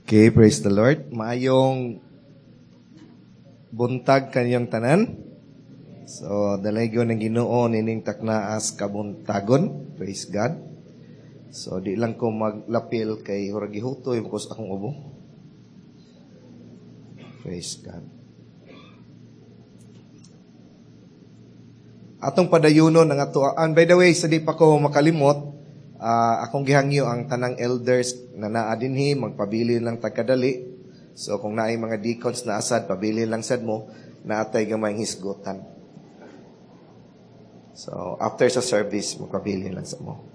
Okay, praise the Lord. Maayong buntag kanyang tanan. So, dalaygon ng Ginoo nining taknaas kabuntagon. Praise God. So, di lang ko maglapil kay hurag gihutoy bukos akong ubo. Praise God. Atong padayunon ang atoan. By the way, sa di pa ko makalimot, akong gihangyo ang tanang elders na naa dinhi, magpabili lang tagkadali. So kung naay mga deacons na asad, pabili lang sad mo, naatay gamayng hisgutan. So after sa service, magpabili lang sa mo.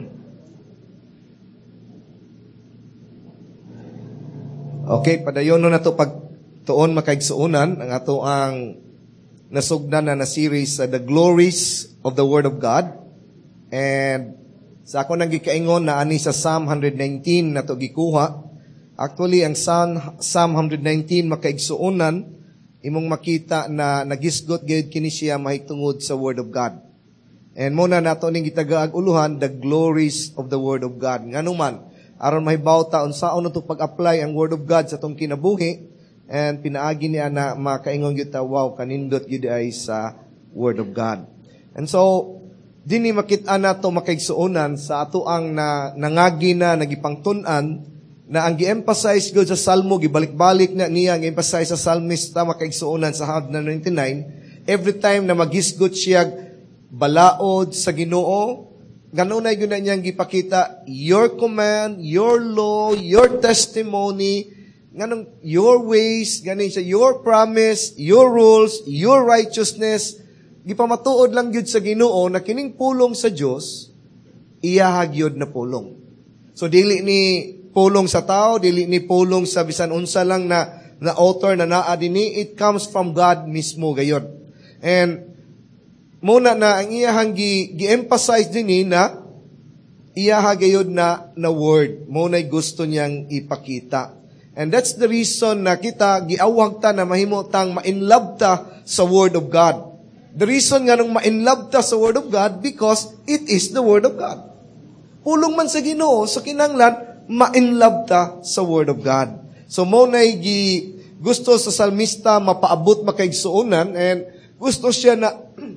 Okay, padayon na to pagtuon makaigsuunan ang ato ang nasugdan na series sa The Glories of the Word of God. And sa ako nang gikaingon na ani sa Psalm 119 na to gikuha. Actually, ang Psalm 119 makaigsuunan, imong makita na nagisgot gayud kini siya mahitungod sa Word of God. And muna nato ning gitagaag uluhan, the glories of the Word of God. Nganuman, aron mahibaw ta unsaon nato pag-apply ang Word of God sa atong kinabuhi, and pinaagi niya na makaingon gyud ta, wow, kanindot gyud ay sa Word of God. And so dini makita nato makaigsuonan sa ato ang nangagi na nagipangtun-an na ang gi-emphasize gud sa Salmo, gibalik-balik na niya ang emphasize sa psalmista makaigsuonan sa Psalm 99, every time na magisgot siya balaod sa Ginoo, ganunay gyud na niyang gipakita your command, your law, your testimony, nganong your ways, ganin siya, your promise, your rules, your righteousness. Gipamatuod lang gyud sa Ginoo na kining pulong sa Dios iyahag gyud na pulong. So dili ni pulong sa tao, dili ni pulong sa bisan unsa lang na author na naa dinhi, it comes from God mismo gayud. And muna na ang iyahang gi-emphasize dinhi na iyahag gayud na word. Muna'y gusto niyang ipakita. And that's the reason na kita giawag ta na mahimo tang ma-inlove ta sa Word of God. The reason nga nung ma-inlove ta sa Word of God, because it is the Word of God. Pulong man sa Ginoo, sa kinanglan, ma-inlove ta sa Word of God. So, muna'y gusto sa salmista mapaabot makaigsuonan, and gusto siya na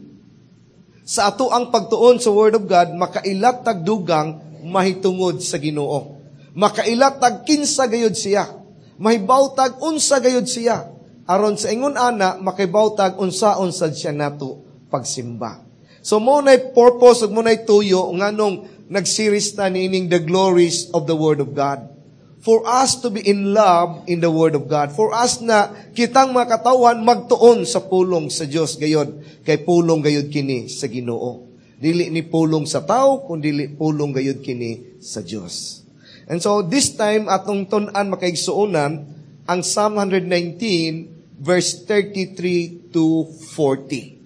sa ato ang pagtuon sa Word of God, makailat tagdugang mahitungod sa Ginoo. Makailat tag kinsa gayud siya. Mahibaw tag unsa gayud siya. Aron sa ingon ana, makibaw-tag unsa-unsa siya nato pagsimba. So, muna'y purpose, muna'y tuyo, nganong nag-series ta niining The Glories of the Word of God. For us to be in love in the Word of God. For us na kitang mga katawan magtuon sa pulong sa Dios gayod. Kay pulong gayod kini sa Ginoo. Dili ni pulong sa tao, kundi pulong gayod kini sa Dios. And so, this time, atong tun-an makaigsuonan, ang Psalm 119, verse 33 to 40.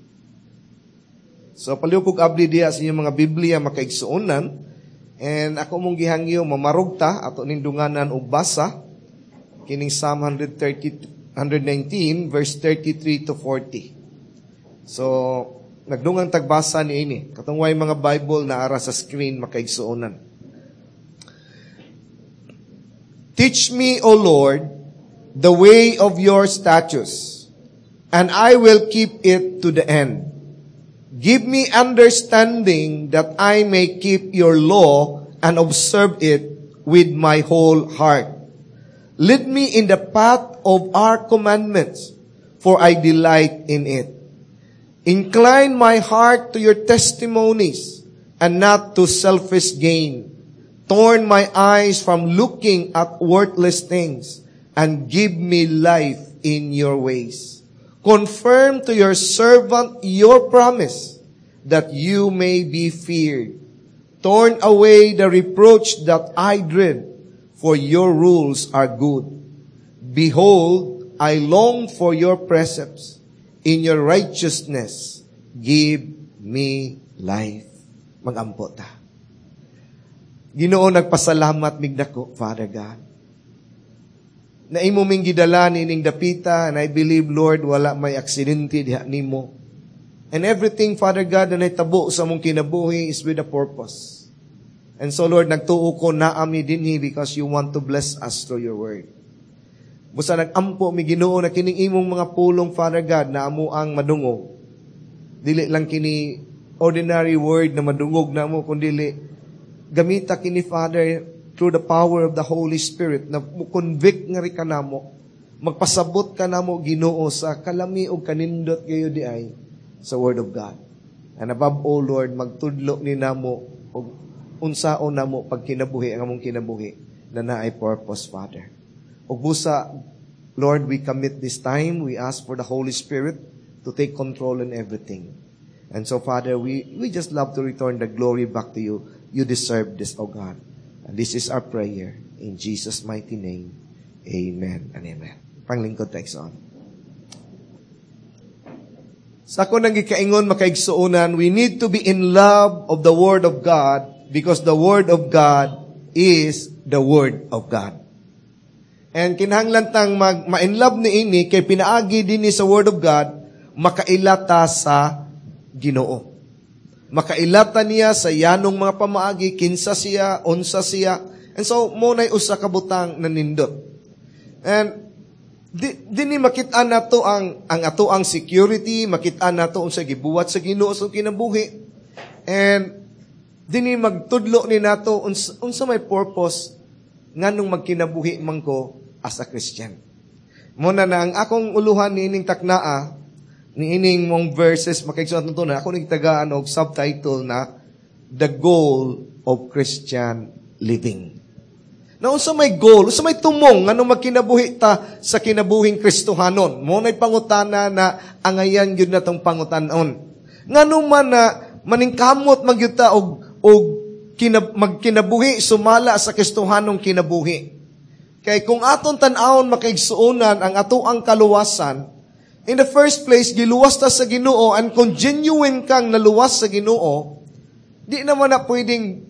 So, paliukog abli diya sa inyong mga Biblia makaigsuonan. And ako mong gihangyo mamarugta ato nindunganan og basa kining Psalm 119 verse 33 to 40. So, nagdungang tagbasa niini. Katong way mga Bible na ara sa screen makaigsuonan. Teach me, O Lord, the way of your statutes, and I will keep it to the end. Give me understanding that I may keep your law and observe it with my whole heart. Lead me in the path of our commandments, for I delight in it. Incline my heart to your testimonies and not to selfish gain. Turn my eyes from looking at worthless things and give me life in your ways. Confirm to your servant your promise, that you may be feared. Turn away the reproach that I dread, for your rules are good. Behold, I long for your precepts. In your righteousness, give me life. Mag-ampo ta. Ginoo, nagpasalamat migdako, Father God, na imo ming gidala nining dapita, and I believe, Lord, wala may aksidente diha nimo. And everything, Father God, na naitabo sa mong kinabuhi is with a purpose. And so, Lord, nagtuo ko na ami dinhi because you want to bless us through your word. Busa nag-ampo mi Ginoo na kining imong mga pulong, Father God, na amo ang madungog. Dili lang kini ordinary word na madungog na mo, kundi gamita kini, Father, through the power of the Holy Spirit, na convict nga rin ka na mo, magpasabot ka na mo, Ginoo, sa kalami o kanindot kayo di ay sa Word of God. And above all, Lord, magtudlo ni na mo o unsaon na mo pag kinabuhi ang among kinabuhi na naay purpose, Father. O busa, Lord, we commit this time. We ask for the Holy Spirit to take control in everything. And so, Father, we just love to return the glory back to you. You deserve this, O God. And this is our prayer. In Jesus' mighty name, amen and amen. Panglingkod text on. Sa ako nang gikaingon makaigsuunan, we need to be in love of the Word of God because the Word of God is the Word of God. And kinahanglan tang ma-in love ni ini kay pinaagi dinhi sa Word of God, makailata sa Ginoo. Makailata niya sa yanong mga pamaagi, kinsa siya, unsa siya. And so, muna'y usa ka butang nanindot. And dini makita nato ang ato ang security, makita nato unsa gibuhat sa Ginoo sa kinabuhi. And dini magtudlo ni nato unsa may purpose nganong magkinabuhi man ko as a Christian. Muna na ang akong uluhan niining taknaa, niining mong verses makaigsuon nato na ako nagtagaan og subtitle na The Goal of Christian Living. Na unsa may goal, unsa may tumong nganong magkinabuhi ta sa kinabuhing Kristohanon. Mo nay pangutana na angayan gyud natong pangutan-on. Nganong man na maningkamot magyud ta og magkinabuhi sumala sa Kristohanong kinabuhi. Kay kung aton tan-awon makaigsuonan ang atoang kaluwasan, in the first place giluwas ta sa Ginoo, and kung genuine kang naluwas sa Ginoo, di naman na pwedeng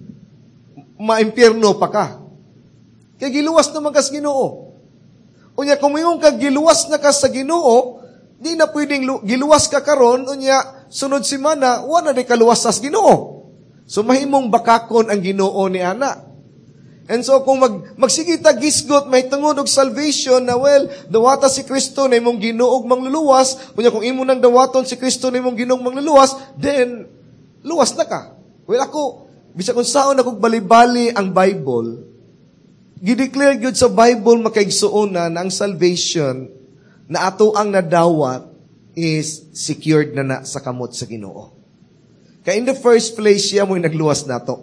maimpyerno pa ka. Kaya giluwas naman ka sa Ginoo. Unya, kung mayroon ka giluwas na ka sa Ginoo, di na pwedeng giluwas ka karon, unya, sunod simana, wala na kaluwas sa Ginoo. So, mahimong bakakon ang Ginoo ni ana. And so, kung magsigita gisgot, may tungod og salvation na, well, dawata si Kristo na imong Ginoo mangluluwas, unya, kung imo nang dawaton si Kristo na imong Ginoo mangluluwas, then, luwas na ka. Well, ako, bisa kung saan ako bali-bali ang Bible, gideclare gyud sa Bible makaigsuonan na ang salvation na ato ang nadawat is secured na sa kamot sa Ginoo. Kaya in the first place, siya mo'y nagluwas nato.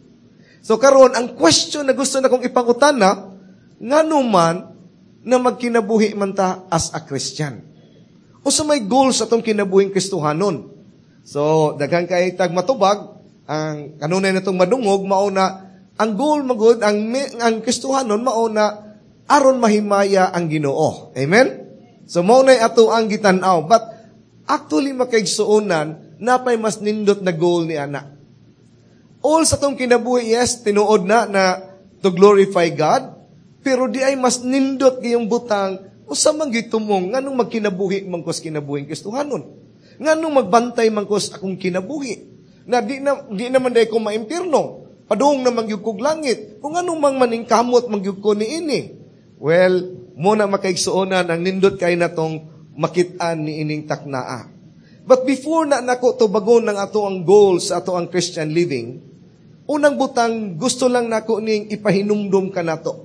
So karon ang question na gusto na kong ipangutana, ngano man na magkinabuhi man ta as a Christian? O sa may goal sa itong kinabuhing Kristohanon? So, daghang kay tag matubag, ang kanunay na itong madungog, mauna, ang goal magud ang Kristohanon mauna aron mahimaya ang Ginoo. Amen? So mao nay ato ang gitan-aw. But actually makaigsuonan napay mas nindot na goal ni ana. All sa tong kinabuhi, yes, tinuod na to glorify God, pero di ay mas nindot gayong butang usa man gitumong nganong magkinabuhi man kos kinabuhing Kristohanon. Nganong magbantay man kos akong kinabuhi. Na di naman day ko maimpirno. Padung na magyug kog langit. Kung anong mang maningkamot magyug ko ni ini. Well, muna makaigsuonan ang nindot kay natong makitaan ni ining taknaa. But before na nako to bagon ng ato ang goal sa ato ang Christian living, unang butang gusto lang nako ning ipahinumdum ka nato.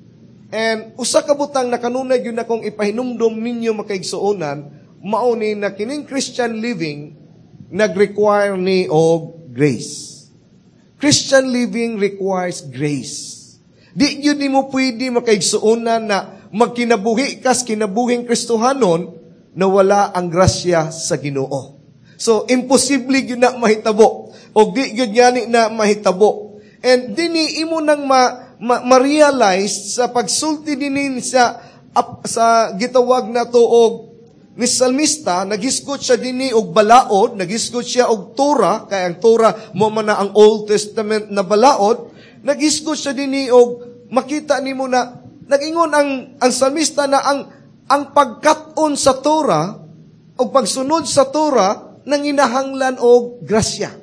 And usa ka butang na kanunay gyud akong ipahinumdum ninyo makaigsuonan, mao ni na kining Christian living nag-require ni og grace. Christian living requires grace. Di yun mo pwede makaigsuonan na magkinabuhi kas kinabuhing Kristohanon na wala ang grasya sa Ginoo. So, imposible yun na mahitabo. O di yun yani na mahitabo. And dini imo nang ma-realize sa pagsulti dinin sa gitawag na to og ni Salmista, nagisgot siya dini og balaod, nagisgot siya og Torah, kaya ang Torah mo man na ang Old Testament na balaod, nagisgot siya dini og makita nimo na nagingon ang Salmista na ang pagkat-on sa Torah o pagsunod sa Torah nanginahanglan og grasya.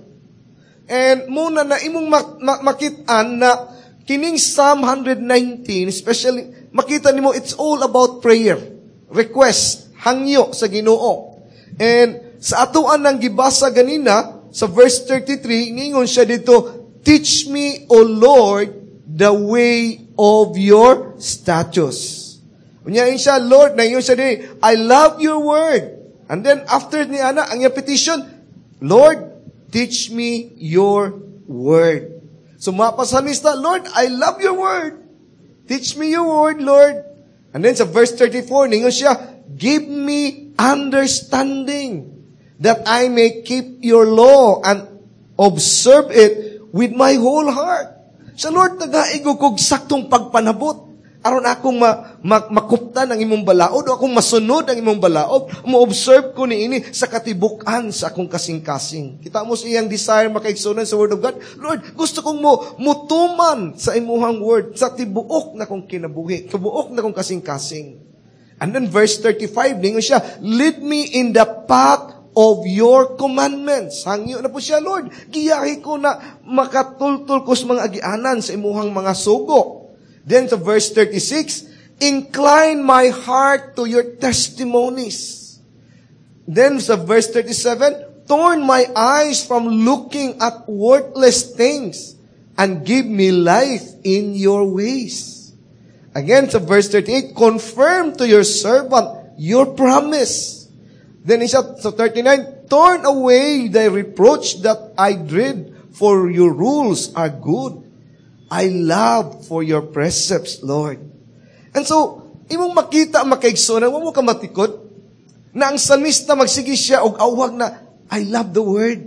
And muna na imong makitaan na kining Psalm 119, especially makita nimo it's all about prayer, request, hangyo sa Ginoo. And sa atuan ng gibasa ganina, sa verse 33, ningon siya dito, teach me, O Lord, the way of your statutes. Unyain siya, Lord, na yun siya din, I love your word. And then after ni ana, ang iyang petition, Lord, teach me your word. So mapasalista, Lord, I love your word. Teach me your word, Lord. And then sa verse 34, ningon siya, give me understanding that I may keep your law and observe it with my whole heart. Sa Lord, nagaigo kog saktong pagpanabot. Aron akong makuptan ang imong balaod o akong masunod ang imong balaod, mo-observe ko niini sa katibukan sa akong kasing-kasing. Kita mo siyang desire makaigsunan sa Word of God. Lord, gusto kong mutuman sa imuhang Word, sa tibuok na kong kinabuhi, tibuok na kong kasing-kasing. And then verse 35, ningon siya, lead me in the path of your commandments. Hangyo na po siya, Lord. Giyahi ko na makatultul ko sa mga agianan sa imuhang mga sugo. Then to verse 36, incline my heart to your testimonies. Then sa verse 37, turn my eyes from looking at worthless things and give me life in your ways. Again sa verse 38, confirm to your servant your promise. Then isa sa 39, turn away thy reproach that I dread, for your rules are good. I love for your precepts, Lord. And so, imong makita makaigsunan, wala mo ka matikod, na ang salmista magsige siya og awag na, I love the word.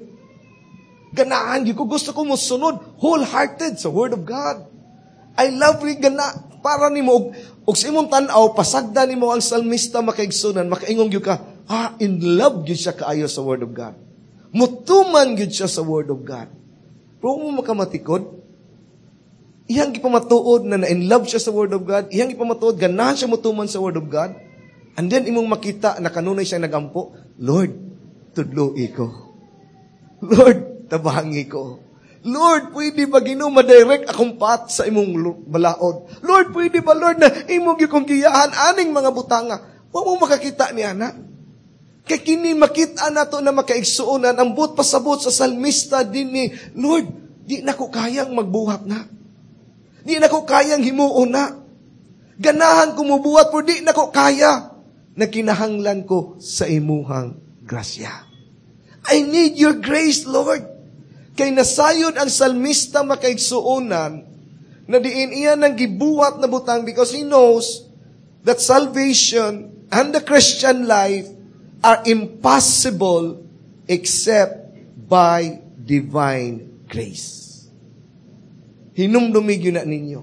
Ganahan, di ko gusto ko musunod, wholehearted sa word of God. I love rin gana, para ni mo, og sa imong tanaw, pasagda ni mo ang salmista makaigsunan, makaingong yun ka, in love yun siya kaayo sa word of God. Mutuman yun siya sa word of God. Pero mo makamatikod, iyang ipamatuod na in love siya sa Word of God, iyang ipamatuod, ganahan siya mutuman sa Word of God, and then imong makita na kanunay siyang nagampo, Lord, tudloi ko. Lord, tabangi ko. Lord, pwede ba Ginoo ma-direct akong path sa imong balaod? Lord, pwede ba, Lord, na imong gikong giyahan aning mga butanga? Wa mo makakita ni ana. Kay kini makita nato na makaigsuonan ang but pasabot sa salmista din ni, Lord, di na ko kayang magbuhat na. Di na ko kayang himuon na. Ganahan ko mubuhat, pero di na ko kaya na kinahanglan ko sa imuhang grasya. I need your grace, Lord. Kay nasayod ang salmista makaigsuonan na diin iya nang gibuhat na butang because he knows that salvation and the Christian life are impossible except by divine grace. Hinumdumig yun na ninyo.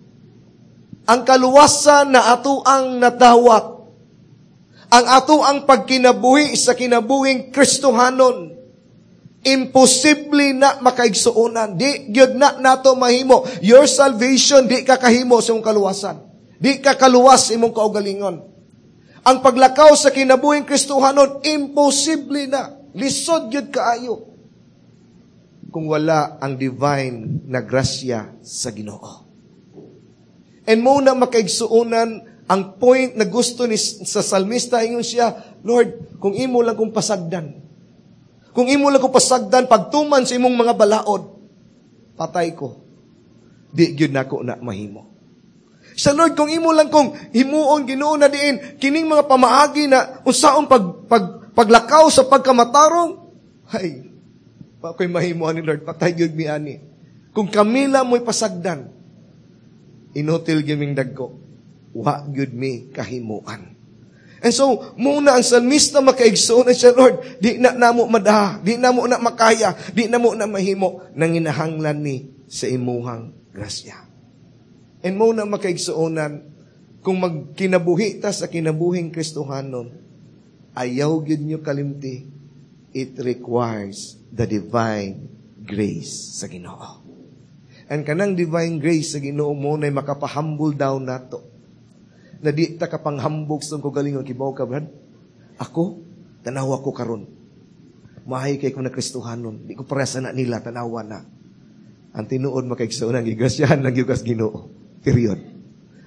Ang kaluwasan na ato ang nadawat, ang ato ang pagkinabuhi sa kinabuhing Kristohanon, imposible na makaigsuonan. Di gyud na nato mahimo. Your salvation, di ka kahimo sa imong kaluwasan. Di ka kaluwas sa imong kaugalingon. Ang paglakaw sa kinabuhing Kristohanon, imposible na. Lisod gyud kaayo kung wala ang divine na grasya sa Ginoo. And muna makaigsuonan ang point na gusto ni sa salmista, ingon siya, Lord, kung imo lang kong pasagdan, kung imo lang kong pasagdan, pagtuman sa imong mga balaod, patay ko. Di gyud nako na mahimo. Sa Lord, kung imo lang kong himuon Ginoo na diin, kining mga pamaagi na unsaon paglakaw sa pagkamatarong, hay, ako'y mahimuan ni Lord, patay gyud mi ani. Kung kami lang mo'y pasagdan, inutil gyud dagko, wa gyud mi kahimuan. And so, muna ang salmista makaigsuon siya, Lord, di na namo madaha, di na mo na makaya, di na mo na mahimo, nang inahanglan ni sa imuhang grasya. And muna makaigsuonan, kung magkinabuhi ta sa kinabuhing Kristohanon, ayaw gyud nyo kalimti, it requires the divine grace sa Ginoo. And kanang divine grace sa Ginoo mo na makapahumble down nato. Na di ta kapanghambog sa ko galingon kibaw ka, Brad. Ako, tanawa ko karon. Mahay kay ko na Kristohanon. Di ko paresa na nila, tanawa na. Ang tinuod makaigsuon ang gigrasyahan ng yugas Ginoo. Period.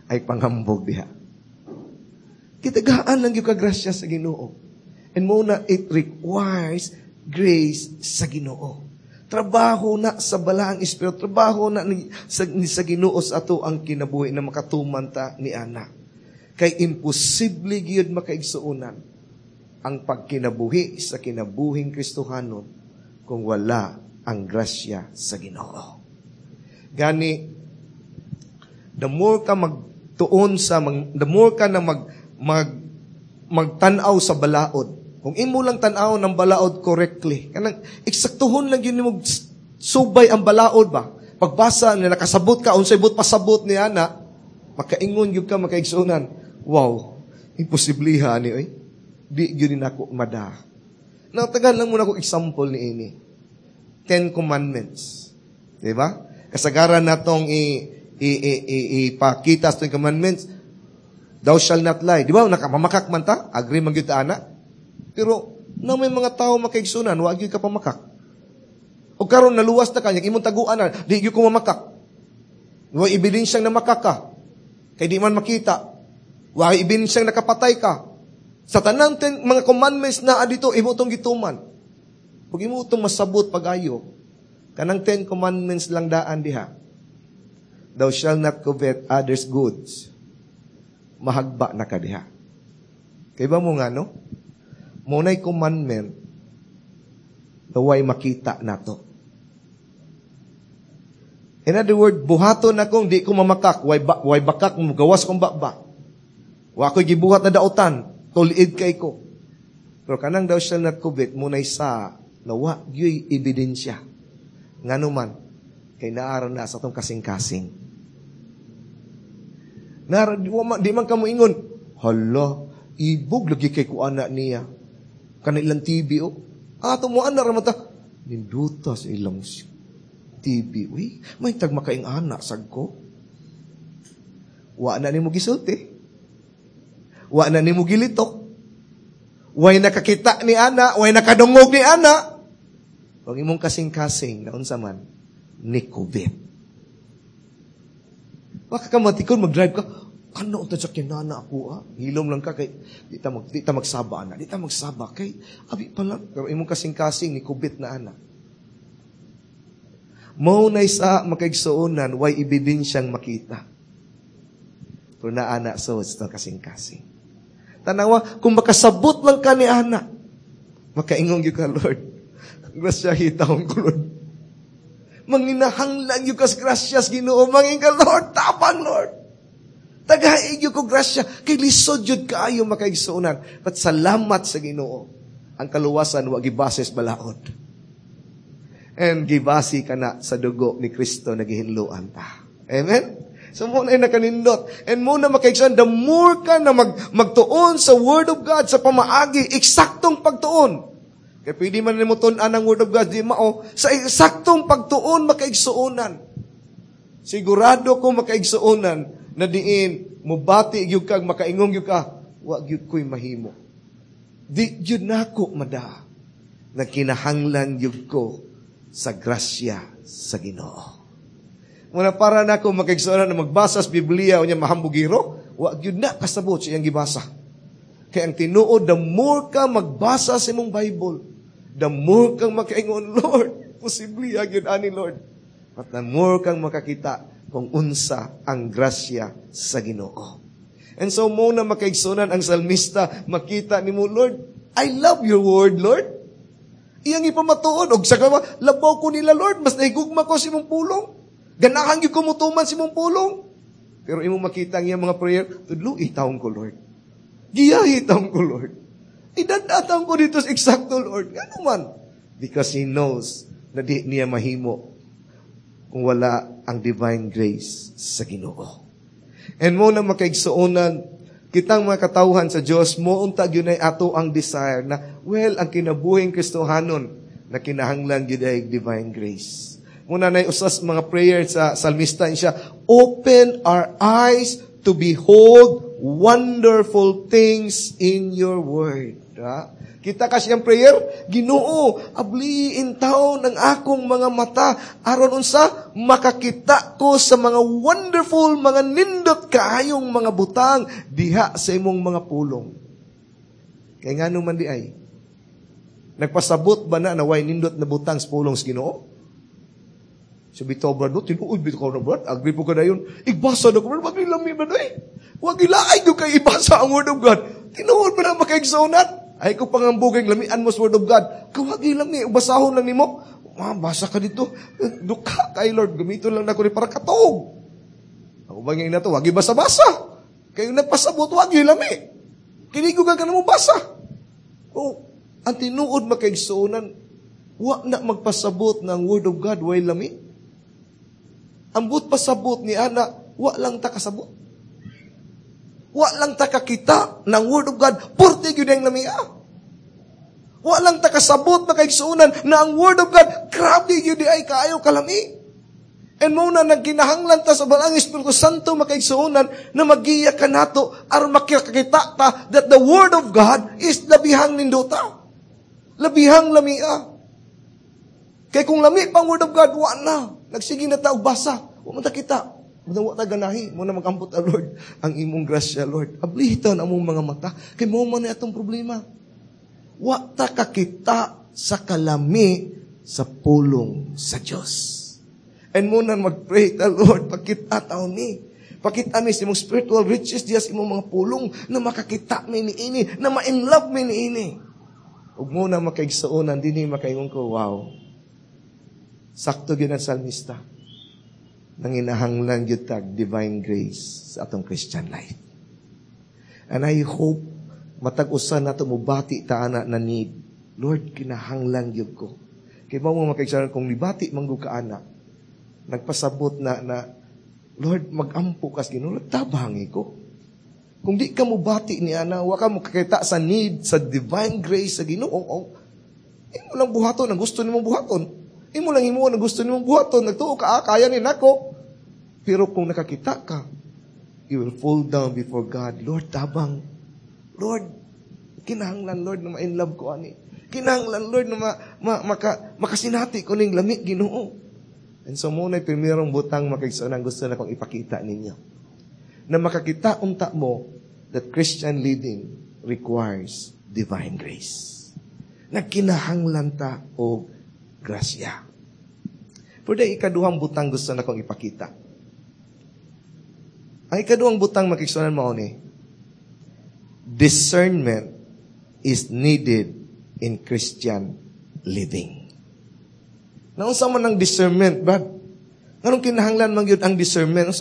ay pangambog diha. Kitagaan lang yung kagrasya sa Ginoo. And muna, it requires grace sa Ginoo. Trabaho na sa balaang espiritu, trabaho na sa Ginoo sa ato ang kinabuhi na makatuman ta ni ana. Kay imposible gyud makaigsuonan ang pagkinabuhi sa kinabuhing Kristohanon kung wala ang grasya sa Ginoo. Gani, the more ka magtuon sa, the more ka na magtanaw sa balaod. Kung imo lang tanaw ng balaod correctly, kanang eksaktuhon lang yun mo subay ang balaod ba? Pagbasa na nakasabot ka, unsay but pasabot ni ana, makaingon gyud ka makaigsunan. Wow, imposible ha ni oy. Di gyud nako mada. Natagal lang muna ko example ni ini. 10 Commandments. Di ba? Kasagaran natong ipakita sa 10 Commandments. Thou shall not lie. Di ba? Nakamamakak man ta? Agree man gyud ta ana? Pero, na may mga tao makaigsunan, wag yun ka pamakak. O karon naluwas na kanya, imong taguan na, di yun ko mamakak. Huwag ebidensyang namakak ka. Kaya di man makita. Huwag ebidensyang nakapatay ka. Sa tanang mga commandments na adito, imo itong gituman. Huwag imo itong masabot pag-ayo. Kanang 10 commandments lang daan diha. Thou shall not covet others' goods. Mahagba na ka diha. Kaya ba mo nga, no? Muna'y commandment na way makita nato. In other word, buhaton na kong di ko mamakak, way bakak, gawas kong bakbak. Wa ko'y gibuhat na dautan, tulid kay ko. Pero kanang thou shall not covet, muna'y sa nawa, yo'y ebidensya. Nga naman, kay naaran na sa itong kasing-kasing. Di man ka mo ingon, hala, ibog lagi kay ko anak niya. Kanilang TV, oh. Ato mo, anak ramata. Ninduta sa ilang TV. Uy, may tagmakaing anak, sag ko. Wa na ni mo gisulti. Wa na ni mo gilitok. Way nakakita ni ana, way nakadungog ni ana. Huwag imong kasing-kasing, naon sa man, ni COVID. Baka ka matikon, mag-drive ka, ano ang tadyak kinana ako, hilom lang ka, kay, di ta magsaba, ana. Di ta magsaba, kay, abi pa lang. Pero imong kasing-kasing, ni kubit na, ana. Maunay sa makaigsuunan, way ebidensyang makita. Pero na, ana, so, it's kasing-kasing. Tanawa, kung makasabot lang ka ni ana, makaingong yung ka, Lord. Grasya hitahong ko, Lord. Manginahanglan yung kas grasyas, Ginoo, mangin ka, Lord. Tapang, Lord. Tagaig yung ko grasya, kay lisod yun kaayo makaigsuunan. But salamat sa Ginoo. Ang kaluwasan, wag gibases balaod. And gibasi ka na sa dugo ni Kristo na gihinluan ta. Amen? So muna ay nakanindot. And muna makaigsuunan, the more ka na magtuon sa Word of God, sa pamaagi, eksaktong pagtuon. Kaya pwede man mo tunan ang Word of God, di mao, sa eksaktong pagtuon makaigsuunan. Sigurado ko makaigsuunan, na diin, mubati gyud kag makaingong gyud ka, wa gyud ko'y mahimo. Di gyud nako mada, na kinahanglan gyud ko sa grasya sa Ginoo. Muna para nako makaigsuonan na magbasa sa Biblia o niya mahambugiro, wa gyud na kasabot sa iyang gibasa. Kaya ang tinuod, the more ka magbasa sa imong Bible, the more kang makaingon, Lord, posible gyud ani Lord. At the more kang makakita kung unsa ang grasya sa Ginoo. And so, muna makaigsunan ang salmista, makita ni mo, Lord, I love your word, Lord. Iyang ipamatuod, og sa kama, labaw ko nila, Lord, mas nahigugma ko si mong pulong. Ganahan yung kumutuman si mong pulong. Pero imo makita ang iyang mga prayer, tudlo, itawang ko, Lord. Giyahitawang ko, Lord. Idadatang ko dito sa eksakto, Lord. Ano man? Because He knows na di niya mahimo kung wala ang divine grace sa Ginoo. And mo na makaigsuonan, kitang mga katawhan sa Diyos, mo untag yun ay ato ang desire na, well, ang kinabuhing Kristohanon na kinahanglan yun ay divine grace. Muna na usas mga prayer sa salmista siya, open our eyes to behold wonderful things in your word. Kita ka siyang prayer, Ginoo, abliin taon ang akong mga mata, aron unsa makakita ko sa mga wonderful, mga nindot kaayong mga butang diha sa imong mga pulong. Kaya nga naman di ay, nagpasabot ba na way nindot na butang sa pulong sa Ginoo? Sabi to, brad, tinuod bito ka na, brad, agree po ka na yun, igbasa na ko, brad, wag nilami, brad, wag ilaay ko kay ibasa ang word of God. Tinuod ba na makaigsaunat? Ay ko pangambugay, lamian mo sa word of God. Kawagi lang basahon lang ni mo. Basa ka dito. Dukha kay Lord, gamiton lang na ko ni para katog. Ako ba ngayon na to, wagi basa-basa. Kayo nagpasabot, wagi lami. Kinigugan ka na mo basa. Ang tinuod makaigsuunan, wag na magpasabot ng word of God, way lami. Ang but pasabot ni Ana, wag lang ta kasabot. Wa lang ta kakita ng word of God, purti yun ang lamia. Wa lang ta kasabot na kaigsuunan na ang word of God, grabe yun ay kaayo kalami. And muna nagkinahanglan ta sa balang Espiritu Santo makaigsuunan na magiya ka nato aron makikita ta that the word of God is labihang nindota. Labihang lamia. Kaya kung lami pang word of God, wa na. Nagsige na ta og basa. Wa man ta kita. Muna ta ganahi, muna mag-ambot ang Lord, ang imong grasya, Lord. Ablihitan ang mong mga mata, kay mo man na itong problema. Wa ta kakita sa kalami sa pulong sa Diyos. And muna mag-pray ta, Lord, pakita taon ni. Pakita mi sa imong spiritual riches diya sa imong mga pulong na makakita mi ni ini, na ma-inlove mi ni ini. Ug muna makaigsuonan, din makaingon ko, wow. Sakto gyud ang salmista. Nanginahanglan yun tag divine grace sa atong Christian life. And I hope matag-usan nato mo bati ta ana na need. Lord, kinahanglan yun ko. Kaya ba mo makiksaran kung libati manggo ka ana, nagpasabot na Lord, mag-ampo kas Ginoo, tabangi ko. Kung di ka mo bati ni ana, wa ka mo kakita sa need, sa divine grace sa Ginoo, imo lang buhaton ang gusto nimong buhaton. Imo lang imo ang gusto nimong buhaton, nagtuo ka, kaya ni nako. Pero kung nakakita ka, you will fall down before God. Lord, tabang. Lord, kinahanglan, Lord, na ma-inlove ko ani. Kinahanglan, Lord, na makasinati ko ning lamig Ginoo. And so muna primerong butang makigsuonan gusto na kong ipakita ninyo. Na makakita unta mo that Christian living requires divine grace. Nagkinahanglan ta o grasya. Pero ikaduhang butang gusto na kong ipakita. Ang ikaduhang butang makiksunan mo ni, discernment is needed in Christian living. Naunsa man ang discernment, Brad? Anong kinahanglan man yun ang discernment?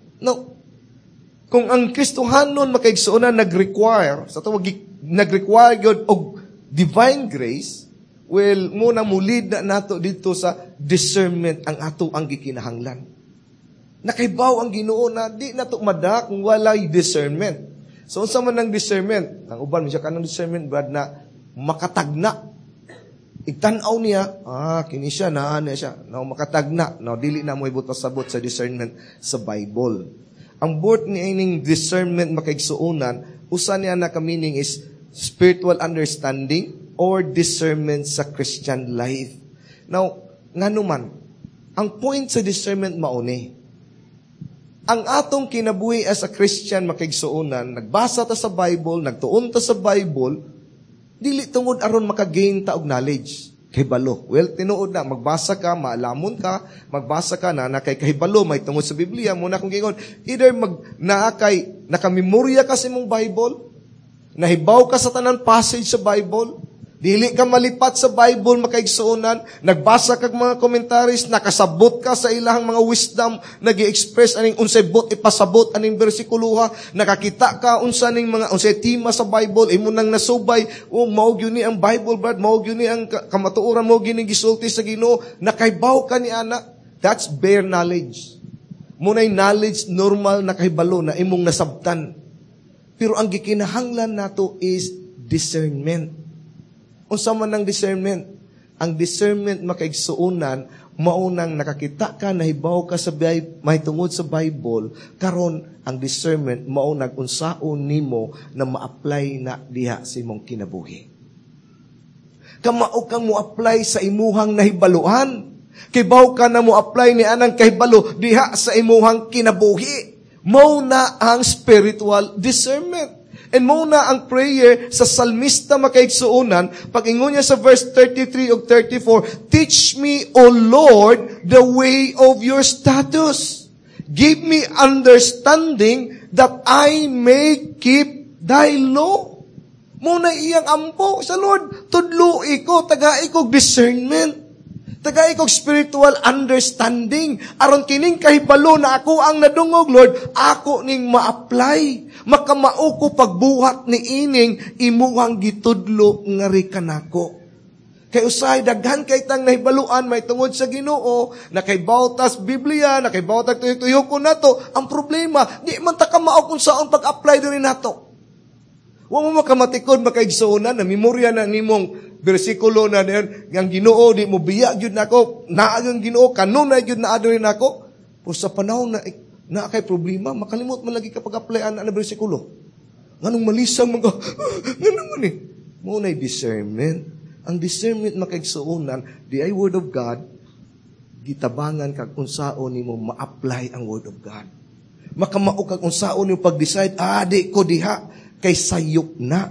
Kung ang Kristohanon makaigsuonan nag-require, sa tawag nag-require yun og divine grace, well, muna mulid na nato dito sa discernment ang ato ang gikinahanglan. Nakaibaw ang Ginoo na di nato mada kung walay discernment. So, unsa man ang discernment? Ang uban, siya ka ng discernment, Brad, na makatagna. Igtanaw niya, kini siya, na siya. No, makatagna. No, dili na mo ibutas-sabot sa discernment sa Bible. Ang word ni ining discernment makaigsuonan, usa niya na ka-meaning is spiritual understanding or discernment sa Christian life. Now, nga naman, ang point sa discernment mauni, ang atong kinabuhi as a Christian makaigsuonan, nagbasa ta sa Bible, nagtuon ta sa Bible, dili tungod aron makagain ta og knowledge. Kahibalo. Well, tinuod na, magbasa ka, maalamon ka, magbasa ka na kay kahibalo, may tungod sa Biblia, muna kung gingon, either nakamemorya ka sa imong Bible, nahibaw ka sa tanang passage sa Bible, dili ka malipat sa Bible makaigsuonan, nagbasa kag mga commentaries, nakasabot ka sa ilahang mga wisdom, nag-i-express aning unsay bot ipasabot aning bersikuluha, nakakita ka unsa ning mga unsay tema sa Bible, imo nang nasubay, mao gyud ni ang Bible, Brad, mao gyud ni ang kamatuoran, mao gyud ni gisulti sa Ginoo, nakaibaw ka ni ana. That's bare knowledge. Munay knowledge normal nakahibalo na imong nasabtan. Pero ang gikinahanglan nato is discernment. Unsa man ang discernment? Ang discernment makaigsuonan, maunang nakakita ka, nahibaw ka sa may tungod sa Bible, karon ang discernment maunang unsaon nimo na ma-apply na diha sa imong kinabuhi. Kamao kang mo-apply sa imuhang nahibaluan. Kibaw ka na mo-apply ni anang kahibalo diha sa imuhang kinabuhi. Mao na ang spiritual discernment. And muna ang prayer sa salmista makaigsuunan, pag-ingon niya sa verse 33 o 34, "Teach me, O Lord, the way of your statutes. Give me understanding that I may keep thy law." Muna iyang ampo sa Lord, tudlo ko, tagai ko discernment. Tagai ko spiritual understanding. Aron kining kahibalo na ako ang nadungog, Lord, ako ning ma-apply. Makamao ko pagbuhat ni ining imuhang gitudlo nga rikanako. Kay usay daghan kay tang nahibaluan may tungod sa Ginoo, nakaibawtas Biblia, nakaibawtas tuyo ko nato. Ang problema, di man ta kamao kung saan pag-apply diri nato. Wa mo makamatikod makaigsuonan na memorya na nimong bersikulo na diyan ang Ginoo di mo biya gyud nako, naa ang Ginoo kanunay gyud na adiri nako. Pero sa panahon na kay problema, makalimot man lagi kapag applyan na bersikulo. Nganong malisang mga nganong man mo na discernment. Ang discernment makaigsuonan di ay word of God gitabangan kag unsaon nimo ma-apply ang word of God. Makamao kag unsaon nimo pag-decide, di ko diha kay sayop na.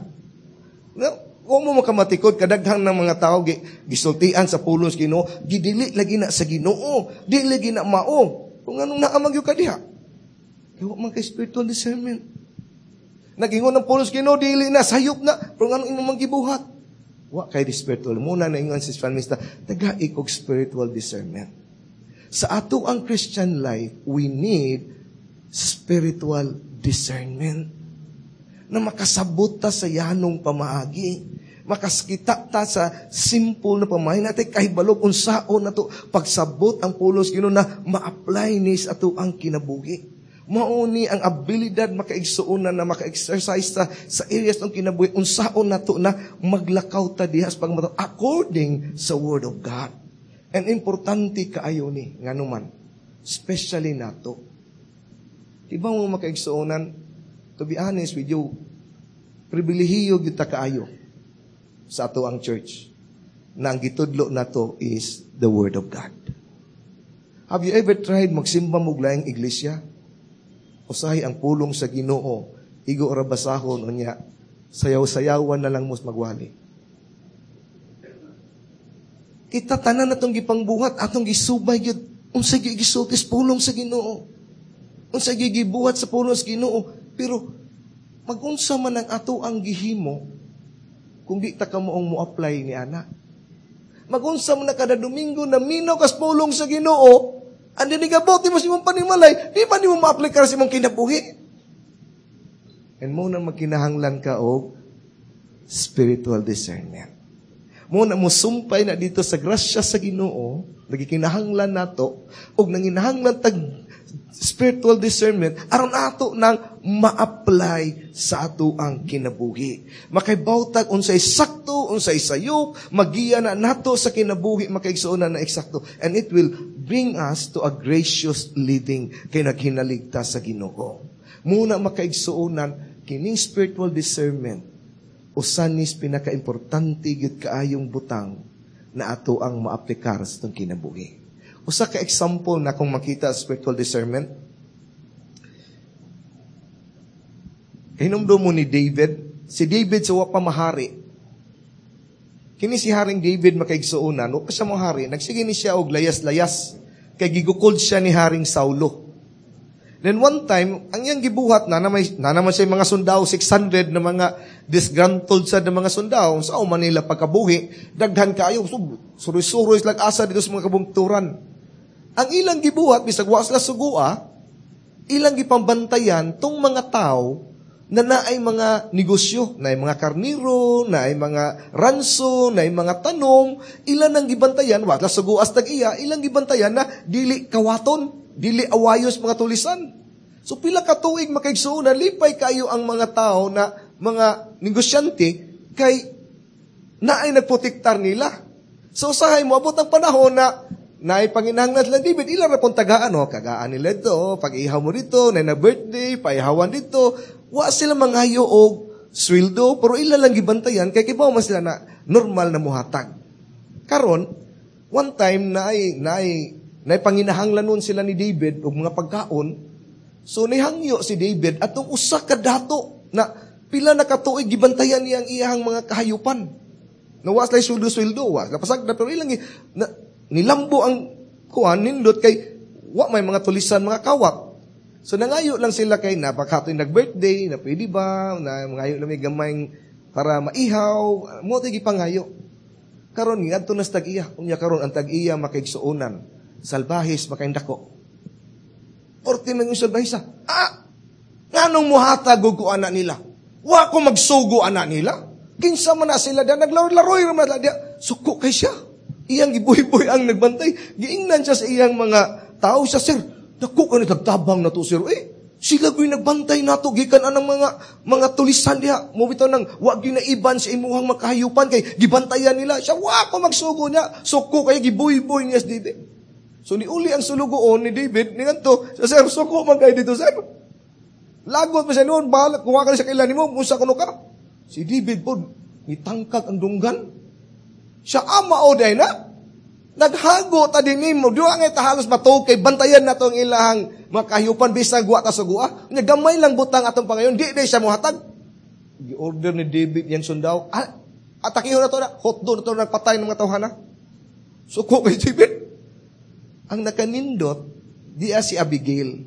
Kung mo makamatikod, kadaghang ng mga tao, gisultian sa pulong sa Ginoo, gidili lagi na sa Ginoo, di lagi na mao. Kung anong naamagyo ka diha. Kaya man kay spiritual discernment. Nagingon ng pulong sa Ginoo, dili na, sayop na, kung anong imong gibuhat. Wa kay di spiritual. Muna na ingon si Spanish, tagai kog spiritual discernment. Sa ato ang Christian life, we need spiritual discernment. Na makasabot ta sa yanong pamaagi. Makaskita ta sa simple na pamahay natin kahibalo kung saon na to pagsabot ang pulos Ginoo na ma-apply ni sa ato ang kinabuhi. Mauni ang abilidad makaigsuonan na maka-exercise ta sa areas ng kinabuhi unsaon na to na maglakaw ta diha sa pagmataw according sa Word of God. And importante kaayo ni nganuman, especially nato. Diba mo makaigsuonan, to be honest with you, pribilehiyo gyud ta kaayo sa ato ang church na ang gitudlo nato is the Word of God. Have you ever tried magsimba mo laing iglesia? Usahay ang pulong sa Ginoo, igo ra basahon unya, sayaw-sayawan na lang mos magwali. Kita tanan natong gipangbuhat, atong gisubay gyud unsa gyud gisultis pulong sa Ginoo. Unsa gyud gibuhat sa pulong sa Ginoo, pero magunsa man ang ato ang gihimo kung di ta kamoong mo-apply ni ana. Magunsa man na kada Domingo na minaw kas pulong sa Ginoo, andi ni gabot mo si mong panimalay, di ba ni mo ma-apply ka sa imong kinabuhi? And mo na magkinahanglan ka og spiritual discernment. Mo na mo sumpay na dito sa grasya sa Ginoo, nagikinahanglan nato og nanginahanglan tag spiritual discernment aron ato nang ma-apply sa ato ang kinabuhi. Makaibawtag unsay sakto, unsay sayop, magiya na nato sa kinabuhi makaigsuonan na eksakto. And it will bring us to a gracious living kay naghinaligtas sa Ginoo. Muna makaigsuonan kining spiritual discernment usanis pinaka-importante gyud kaayong butang na ato ang maaplikar sa itong kinabuhi. Usa ka example na kung makita spiritual discernment. Hinumdum mo ni David. Si David sa wapa mahari. Kini si Haring David makaigsuonan. O sa mo hari, nagsige ni siya og layas-layas. Kay gigukod siya ni Haring Saulo. Then one time, ang iyang gibuhat na naman siya mga sundao, 600 na mga disgruntled sa mga sundao. Sa Manila pagkabuhi, daghan kayo. Suroy-suroy lag asa dito sa mga kabungturan. Ang ilang gibuhat, bisag wa sila sugua, ilang gipambantayan tong mga tao na naay mga negosyo, naay mga karniro, naay mga ranso, naay mga tanong, ilan ang gibantayan, wa sila suguas tag-iya, ilang gibantayan na dili kawaton, dili awayos mga tulisan. So pila ka tuig makaigsuon, lipay kayo ang mga tao na mga negosyante kay naay nagprotektar nila. So usahay mo, abot ang panahon na Naipanginahanglan sila David, ilang na pong tagaan, kagaan nila ito, pag-ihaw mo dito, na birthday, paihawan dito, wa sila mangayo og sweldo, pero ilan lang gibantayan, kaya kibaw man sila na normal na muhatag. Karon, one time, naipanginahanglan nun sila ni David og mga pagkaon, so nihangyo si David, atong usa ka dato, na pila na katuig gibantayan niyang iyang mga kahayupan. Nawas lay sweldo-sweldo, kapasag na, pero ilang, nilambo ang kuhan, nindot kay wa may mga tulisan, mga kawak. So nangayo lang sila kay napakatoy nag-birthday, na pwede ba, na mangayo lang may gamayng para maihaw, mo tigi pangayo. Karon nga adto nas tag-iya, unya karon ang tag-iya makaigsuonan, salbahis makaindako. 40 man yung salbahisa. Nganong muhatag og anak nila? Wa ko magsugo anak nila. Kinsa man na sila da naglaro-laroy ra man dia. Suko kay siya. Iyang gibuhi-buhi ang nagbantay. Giingnan siya sa iyang mga tao siya, sir. Dako ka nagtabang na to, sir. Sila ko'y nagbantay na to. Gikan anang mga tulisan diha. Mubitaw nang wag ginaiban sa imuhang makahayupan kay gibantayan nila. Siya, wa ko magsugo niya. Suko kaya gibuhi-buhi niya sa David. So niuli ang sulugoon ni David. Ninganto, sir, suko man kayo dito, sir. Lagot pa siya noon. Bahala, kuha ka na sa kailan mo. Musa kuno ka. Si David po, itangkag ang dunggan. Siya ama o day na. Naghago ta din mo. Diwa nga halos matog kay bantayan na to ang ilahang makahiyupan bisang guwa ta sa guwa. Gamay lang butang atong pangayon. Di siya muhatag. Gi-order ni David yang sundaw. Atakiho na to na. Hotdo na to nagpatay ng mga tawhana. Suko kay David. Ang nakanindot, diya si Abigail.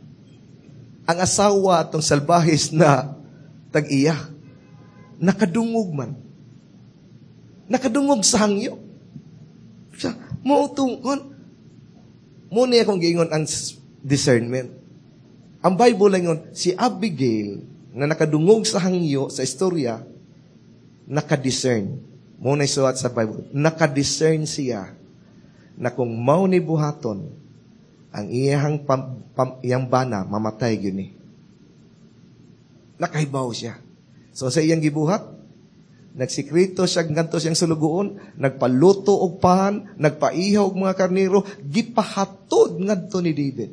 Ang asawa atong salbahis na tag-iya. Nakadungog man. Nakadungog sa hangyo. Siya, mautungkon. Muna akong giingon ang discernment. Ang Bible lang yun, si Abigail, na nakadungog sa hangyo, sa istorya, nakadiscern. Muna isuat sa Bible. Nakadiscern siya na kung mao ni buhaton, ang iyang iyang bana, mamatay yun eh. Nakahibaw siya. So sa iyang gibuhat, nagsikrito siya nganto siyang sulugoon, nagpaluto og pan, nagpaihaw og mga karnero, gipahatod ngadto ni David.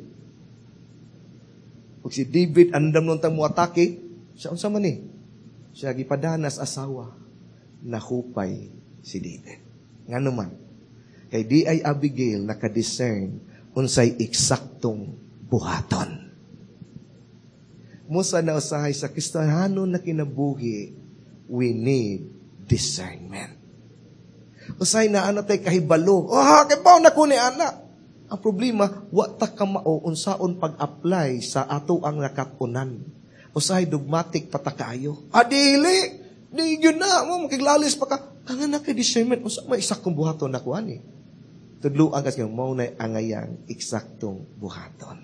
Ug si David andam nun tang muatake, siya unsa man ni? Siya gipadanas asawa, nahupay si David. Ngano man? Kay di ay Abigail nakadiscern unsay eksaktong buhaton. Musa na usahay sa Kristiyanon na kinabuhi, we need discernment. Usay na ano tayo kahibalo. Kay paon na ko ni anak. Ang problema, wa ta kamao unsaon pag-apply sa ato ang nakatunan. Usay dogmatic patakaayo. Dili. Di yun na. Makiglalis pa ka. Kangan na kay discernment. Usa may eksaktong buhaton na ko ani. Tudluan kasi mao na angayang eksaktong buhaton.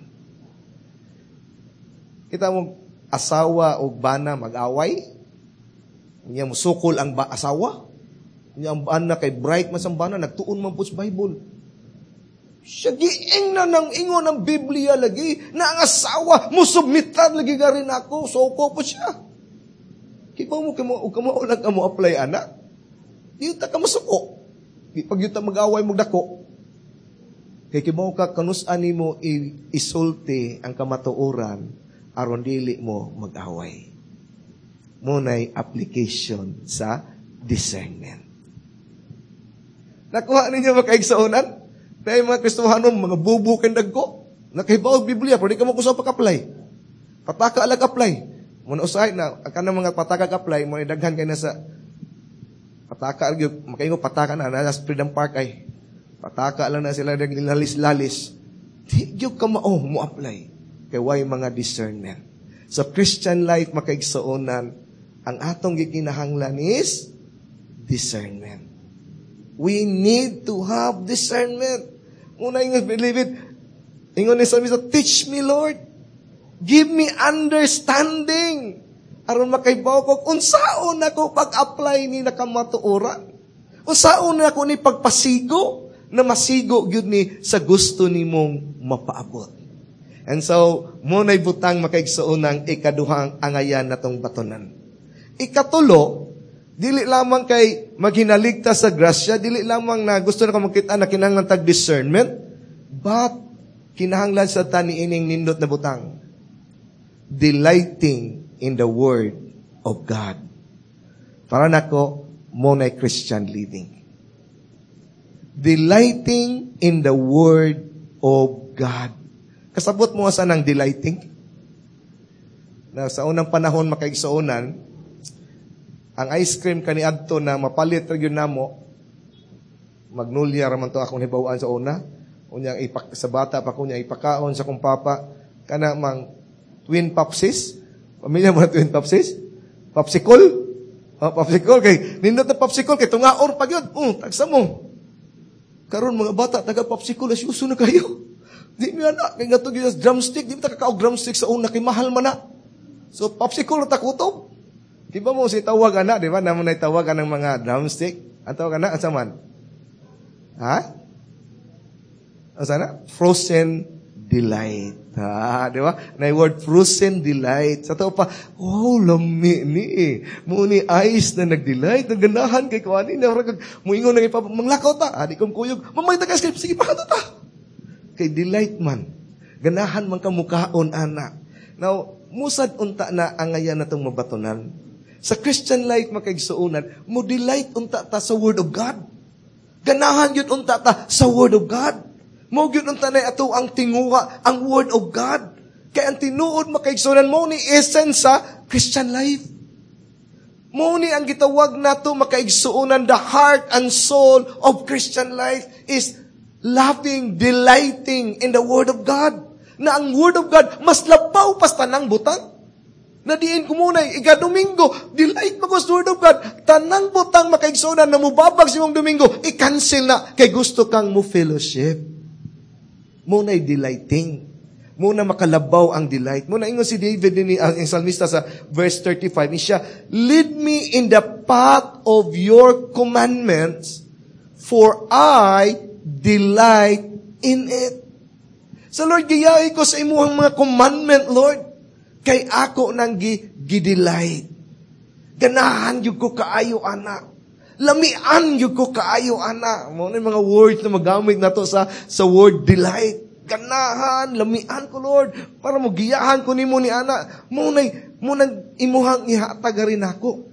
Kita mo asawa o bana mag-away. Niya musukol ang asawa. Niya ang bana kay bright man sang bana nagtuon man pud sa Bible. Siya giing na nang ingon ang Biblia lagi na ang asawa musubmitan lagi garin ako. Suko po siya. Kibaw mo kamo lang kamo apply anak. Di ta ka masuko. Pag yuta mag-away mo dako. Kay kibaw ka kanus-an nimo isulti ang kamatuoran aron dili mo mag-away. Muna'y application sa discernment. Nakuha ninyo makaigsuonan? Dahil mga Kristohanon, mga bubukin dagko. Nakahibaw Biblia, pero di ka mo kusa pag-apply. Pataka alag apply. Muna usahay na, ang kanang mga pataka apply, muna daghan kayo na sa pataka, makaingo pataka na, nasa Freedom Park ay, pataka lang na sila lalis-lalis. Di ka mo apply. Kaya way mga discernment. Sa Christian life, makaigsuonan, ang atong gikinahanglan is discernment. We need to have discernment. Muna yung believe it. Ingon ni Psalmist, teach me, Lord. Give me understanding. Aron makaibaw ko, unsaon ako pag-apply ni nakamatuoran. Unsaon ako ni pagpasigo, na masigo yun ni sa gusto ni mong mapaabot. And so, muna'y butang makaigsuon ng ikaduhang angayan na tong batonan. Ikatulo, Dili lamang kay maghinaligtas sa grasya, dili lamang na gusto na ka makita na kinahanglan tag discernment, but kinahanglan sa taniining nindot na butang. Delighting in the Word of God. Para nako, muna Christian living. Delighting in the Word of God. Kasabot mo sa nang delighting? Na sa unang panahon makaigsuonan, ang ice cream kaniadto na mapalit ra gyud namo, Magnolia raman to akong hibawaan sa una. Unyang sa bata pa kunya ipakaon sa kong papa kana mang twin popsis. Pamilya mo na twin popsis? Popsicle? Popsicle kay nindot na popsicle kay tungaor pa gyud. Tagsa mo. Karon mga bata taga popsicle uso na kayo. Di mi ana kay ngadto gyud drumstick, di mi ta kakaog drumstick sa una kay mahal man na. So popsicle ta kutob. Di ba mo si tawag ana, di ba? Naman ay tawagan ng mga drumstick. Ang tawag ana asa man? Ha? Asa na? Frozen delight. Di ba? Na word frozen delight. Sa tao pa, lami ni Muni ice na nag-delight. Ang ganahan kay kuwani na muingon nang manglakaw ta. Di kong kuyog. Mamay ta ka-script. Sige, pahato ta. Kay delight man. Ganahan man ka mukaon, anak. Now, musad unta na ang ngayon na itong mabatonan. Sa Christian life, makaigsuunan, mo delight unta ta sa Word of God. Ganahan yun unta ta sa Word of God. Mo yun unta na ato ang tinguha, ang Word of God. Kaya ang tinuod makaigsuunan mo ni essence sa Christian life. Mo ni ang gitawag nato makaigsuunan, the heart and soul of Christian life is loving, delighting in the Word of God. Na ang Word of God mas labaw pas tanang butang. Nadiin ko muna, Domingo, delight mo ko sa Word of God. Tanang butang makaigsunan na mubabag si mong Domingo, i-cancel na, kay gusto kang mo fellowship. Muna'y delighting. Muna makalabaw ang delight. Muna ingon si David, ang salmista sa verse 35, siya, lead me in the path of your commandments, for I delight in it. Sa Lord, giyay ko sa imuhang mga commandment, Lord. Kay ako nang gidelight. Ganahan yung ko kaayo, anak. Lamian yung ko kaayo, anak. Muna yung mga words na magamit na to sa word delight. Ganahan, lamian ko, Lord. Para magiyahan ko ni mo ni anak. Munang imuhang ihatag rin ako.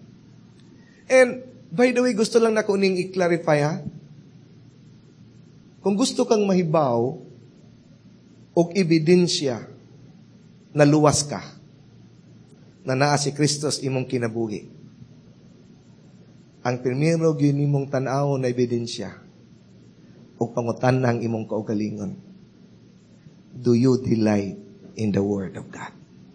And, by the way, gusto lang na ko ning i-clarify, ha? Kung gusto kang mahibaw o ebidensya na luwas ka, na naa si Kristos imong kinabuhi. Ang primero gyud nimong tan-aw na ebidensya o pangutan ng imong kaugalingon. Do you delight in the Word of God?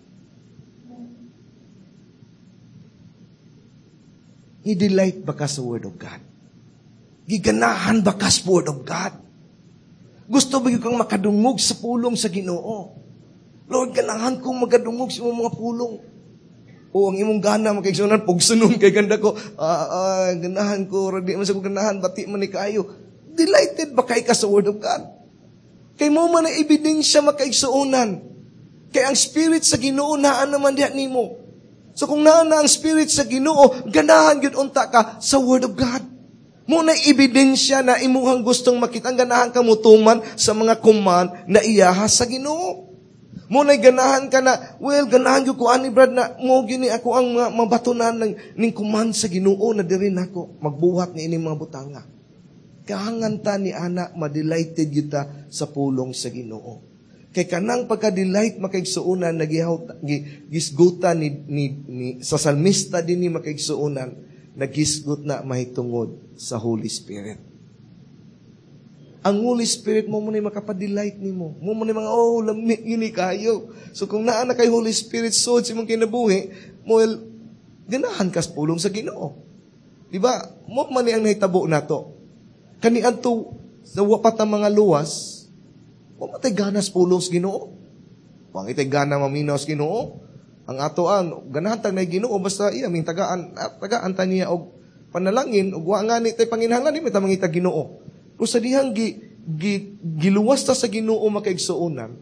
I-delight ba ka sa Word of God? Giganahan ba ka sa Word of God? Gusto ba kang makadungog sa pulong sa Ginoo? Lord, ganahan kong magadungog sa mga pulong. O ang imong gana, makaigsunan, pugsunong kay ganda ko. Ganahan ko, radi man sa kong ganahan, bati man ni kayo. Delighted ba kay ka sa Word of God? Kay mo man na ebidensya makaigsuunan. Kay ang Spirit sa Ginoo, naan naman diyan nimo. So kung naan na ang Spirit sa Ginoo, ganahan yun unta ka sa Word of God. Muna ebidensya na imuhang gustong makita, ang ganahan ka mutuman sa mga command na iyaha sa Ginoo. Muna'y ganahan ka na, ganahan ko ani brad na mo gini ako ang mabatunan ng command sa Ginoo na diri nako magbuhat ni ini mga butanga. Kahangan ta ni anak ma-delighted kita sa pulong sa Ginoo. Kay kanang pagka-delight makaigsuunan nagisgutan ni sa salmista dinhi makaigsuunan nagisgut na mahitungod sa Holy Spirit. Ang Holy Spirit mo muna makapadelight ni mo. Mo muna mga, lami, yun kayo. So kung naan na kay Holy Spirit, so si mong kinabuhi, ganahan kas pulong sa Ginoo. Diba? Mo man ang nahitabo na to. Kanian to, sa wapat ng mga luwas, matay ganas pulong sa Ginoo. Wang itay gana maminaw sa Ginoo. Ang atoan, ganahan tag na Ginoo, basta aming tagaan ta niya og panalangin, og wa nga ni tay panginahanglan ni may tamang itag Ginoo. Kung sa dihang giluwas ta sa Ginoo makaigsuunan,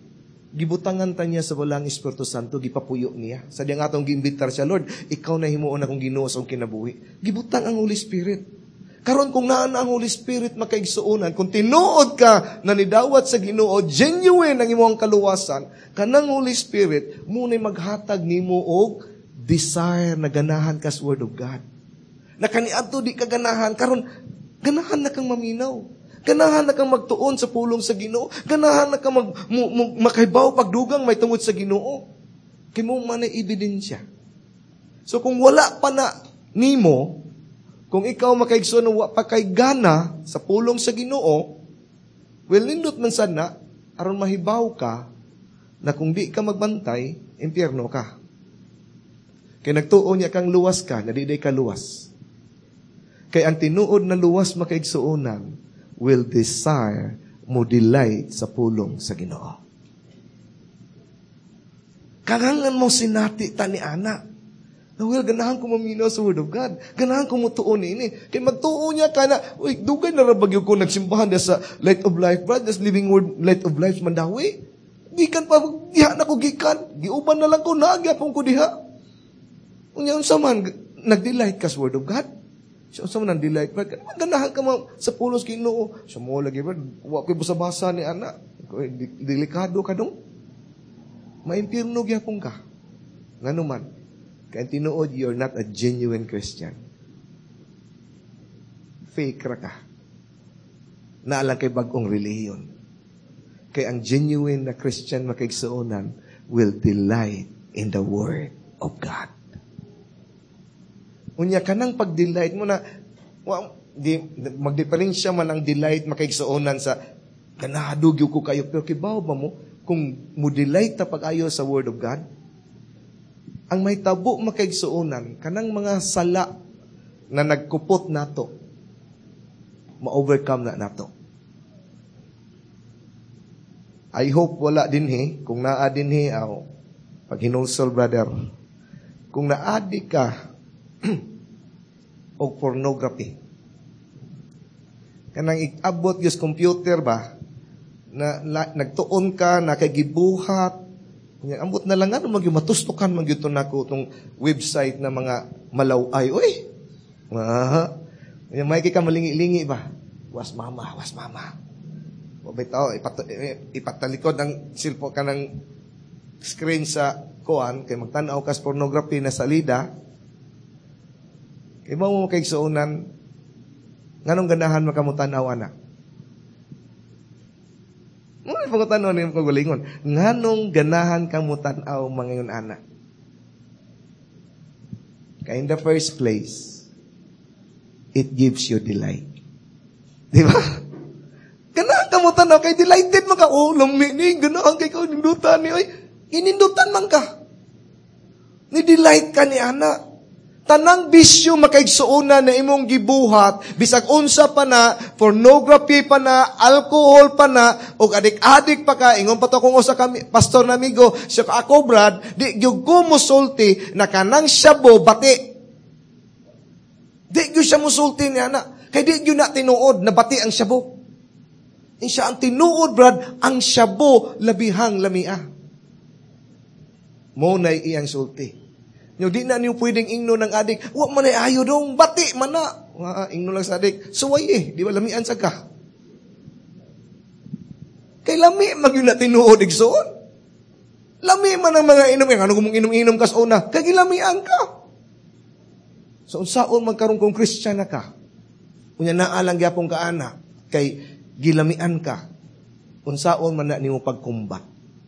gibutangan ta niya sa walang Espiritu Santo, gipapuyo niya. Sa diyang atong giimbitar siya, Lord, ikaw na himuon akong Ginoo sa akong kinabuhi. Gibutang ang Holy Spirit. Karon kung naan ang Holy Spirit makaigsuonan, kung tinuod ka na nidawat sa Ginoo, genuine ang imong kaluwasan, kanang Holy Spirit, muna'y maghatag nimo og desire na ganahan ka sa Word of God. Na kaniadto di ka ganahan, karon ganahan na kang maminaw. Ganahan na kang magtuon sa pulong sa Ginoo. Ganahan na kang makahibaw pagdugang may tungod sa Ginoo. Kay mo man ay ebidensya. So kung wala pa na nimo, kung ikaw makaigsoon wa pa kay gana sa pulong sa Ginoo, well, nindot man sana, aron mahibaw ka, na kung di ka magbantay, impyerno ka. Kaya nagtuon niya kang luwas ka, na di ka luwas. Kaya ang tinuod na luwas makaigsuonan, will desire mo delight sa pulong sa Ginoo. Kangangan mo sinati ta ni ana. Na well, ganahan ko maminaw sa Word of God. Ganahan ko mutuon ini. Kaya magtuon niya ka na, uy, dugay na rabagyo ko nagsimbahan na sa Light of Life, brad, this Living Word, Light of Life, mandawi. Gikan pa, diha na ko gikan. Giuban na lang ko, nagyapong ko diha. Unyan sa man, nag-delight ka sa Word of God. So, sa man ang delight, brad, ganahan ka sa pulos Ginoo. Sa mo lagi, brad, huwag ko'y basa-basa ni anak. Delikado ka dong. Maimpirno gyapon ka. Nga naman, kaya tinuod, you're not a genuine Christian. Fake ra ka. Naalang kay bagong relihiyon. Kaya ang genuine na Christian makaigsuonan will delight in the Word of God. Unya ka nang pag-delight mo na, magdiferensya man ang delight makaigsuonan sa ganahadugyo ko kayo, pero kibaw ba mo, kung mo-delight na pag-ayo sa Word of God, ang may tabo makaigsuonan, kanang mga sala na nagkupot nato, ma-overcome na nato. I hope wala din kung naa din pag hinulsol, brother, kung naadi ka o pornography. Kanang ikabot yung computer ba, na nagtuon ka, nakagibuhat, ambot na lang nga, matustukan magyuto na ko itong website na mga malaway. Uy! May ka malingi-lingi ba? Was mama. Bitaw, ipatalikod ang silpo ka ng screen sa kuan, kay magtanaw ka sa pornography na salida, kay mo makaigsuonan, nganong ganahan makamutanaw anak? Muna pagkatanaw niyo kagalingon, nganong ganahan kamutanaw mga yun anak? Kaya in the first place, it gives you delight. Di ba? Ganahan kamutanaw, kay delighted man ka, lami ni, ganahan kay ka, nindutan ni, inindutan man ka. Ni-delight ka ni anak. Tanang bisyo makaigsuonan na imong gibuhat, bisag unsa pa na, pornography pa na, alcohol pa na, o adik-adik pa ka, ingon pa to kung usa kami, pastor na amigo, siya ka ako, brad, di gyud ko musulti na kanang syabo bati. Di gyud siya musulti ni anak, kay di gyud na tinuod na bati ang syabo. Siya ang tinuod, brad, ang syabo labihang lamia. Mo na iyang sulti. Di na niyo pwedeng ingno ng adik. Wa man ay ayo dong, bati man na. Ingno lang sa adik. Suway di ba lamian sa ka? Kay lami, magyun na tinuod igsoon. Lami man ang mga inom. Ano kung inom-inom ka sa una? Kay gilamian ka. So, unsaon magkaroon kung Christian na ka? Unya naalang gyapon ka ana. Kay gilamian ka. Unsaon man na nimo pagkumbat.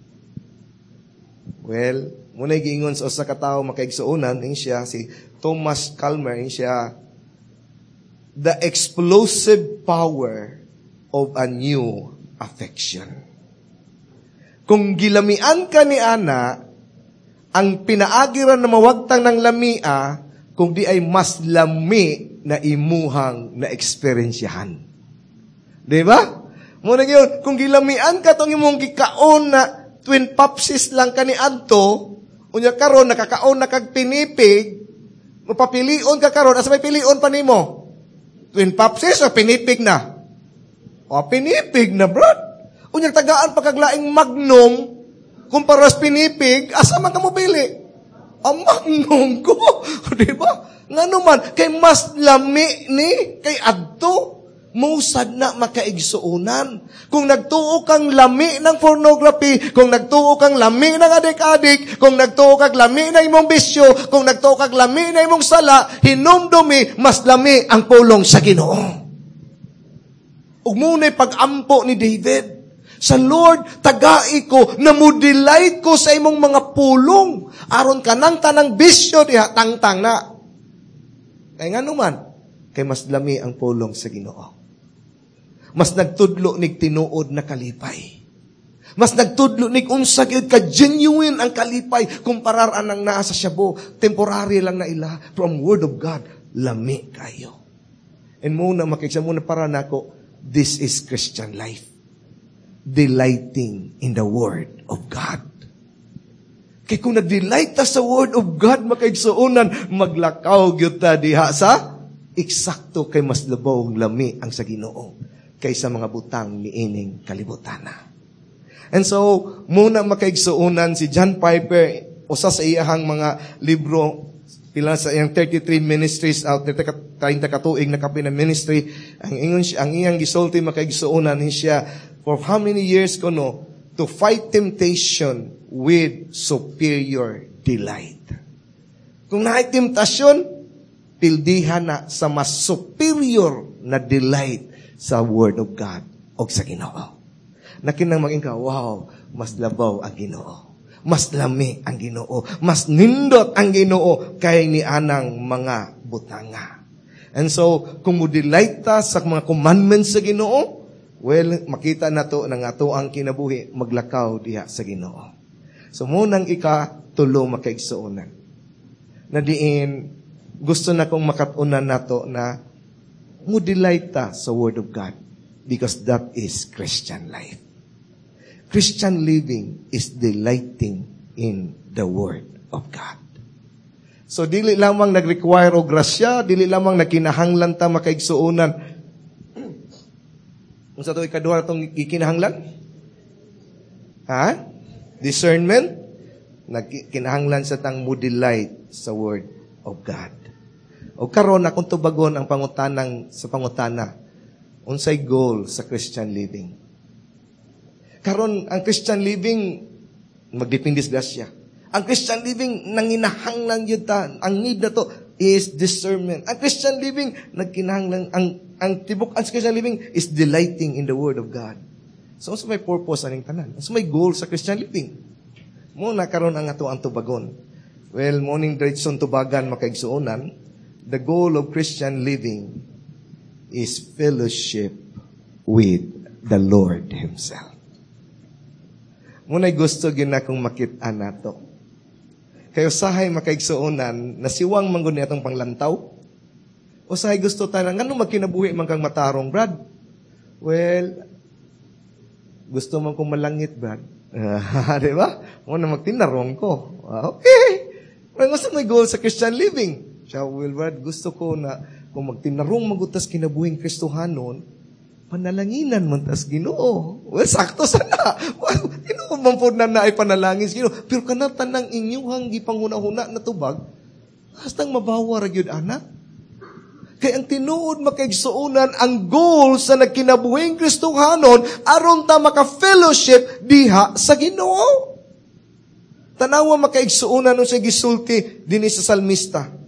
Well, muna giingon sa usa ka tawo makaigsuonan, siya si Thomas Calmer, siya the explosive power of a new affection. Kung gilamian ka ni ana, ang pinaagiran na mawagtang ng lamia, kung di ay mas lami na imuhang na eksperyensyahan. Di ba? Muna yun, kung gilamian ka tong imong gikaon na twin popsis lang ka ni adto, unya karon nakakaon na kag pinipig, mapapilion ka karon, asa may pilion pa nimo? Twin popsis o pinipig na? O pinipig na, brad. Unya tagaan pa kag laing magnum, Kung paras pinipig, asa man ka mo pili? Amang ko. Di ba? Nga naman, kay mas lami ni, kay adto. Musad na makaigsuunan. Kung nagtuo kang lami ng pornography, kung nagtuo kang lami ng adik-adik, kung nagtuo kang lami ng imong bisyo, kung nagtuo kang lami ng imong sala, hinumdumi, mas lami ang pulong sa Ginoo. Ug muna'y pag-ampo ni David. Sa Lord, tagai ko, namudelight ko sa imong mga pulong. Aron ka ng tanang bisyo, diha, tangtang na. Kaya nga naman, kay mas lami ang pulong sa Ginoo. Mas nagtudlo nig tinuod na kalipay. Mas nagtudlo nig unsa gyud ka genuine ang kalipay kumparar anang naa sa Shabu. Temporary lang na ila from Word of God. Lami kayo. And muna makiksa muna para nako, this is Christian life. Delighting in the Word of God. Kaya kung nag-delight ta sa Word of God, makaigsuunan, maglakaw gyud ta diha sa eksakto kay mas labaw lami ang sa Ginoo kaysa mga butang niining kalibutana. And so, muna makaigsuunan si John Piper, usa sa iyahang mga libro, pila sa iyang 33 ministries out, 30 katuig na kapi na ministry, ang iyang gisulti makaigsuunan siya, for how many years kuno, to fight temptation with superior delight. Kung naay temptasyon, pildihan na sa mas superior na delight sa Word of God o sa Ginoo. Nakinang maging wow, mas labaw ang Ginoo. Mas lami ang Ginoo. Mas nindot ang Ginoo kay ni anang mga butanga. And so, kung mo-delight ta sa mga commandments sa Ginoo, well, makita na to ng ato ang kinabuhi, maglakaw diha sa Ginoo. So, munang ikatulo makaigsuunan. Na diin, gusto na kong makatunan na to na mo-delight ta sa Word of God because that is Christian life. Christian living is delighting in the Word of God. So, dili lamang nag-require o grasya, dili lamang nagkinahanglan ta makaigsuunan. Kung sa ito ikaduha itong ikinahanglan? Discernment? Nagkinahanglan sa tang mo-delight sa Word of God. O karon akong tubagon ang pangutanang sa pangutana. Unsay goal sa Christian living? Karon ang Christian living magdepende sa grasya. Ang Christian living nanginahanglan yun ta. Ang need na to is discernment. Ang Christian living nagkinahanglan ang tibok ang Christian living is delighting in the Word of God. So may purpose aning tanan. So may goal sa Christian living. Muna karon ang ato ang tubagon. Well, morning diretson tubagan makaigsuonan. The goal of Christian living is fellowship with the Lord Himself. Muna'y gusto gina kong makita nato. Kayo sahay makaigsuonan, nasiwang manggun niya itong panglantaw. O sahay gusto tayo, ngano magkinabuhi man kang matarong, Brad? Well, gusto man kong malangit, Brad. Diba? Muna magtinarong ko. Okay. Gusto may goal sa Christian living. Siya, well, Brad, gusto ko na kung magtinarong magutas kinabuhing Kristohanon, panalanginan man tas Ginoo. Well, sakto sana. Well, Ginoo man po na ay panalangin sa Ginoo. Pero kanatan ng inyong gipanghuna-huna na tubag, hastang mabawa ra gyud anak. Kaya ang tinuod makaigsuonan ang goal sa nagkinabuhing Kristohanon aron ta maka-fellowship diha sa Ginoo. Tanawa makaigsuonan no sa gisulti dinhi sa salmista.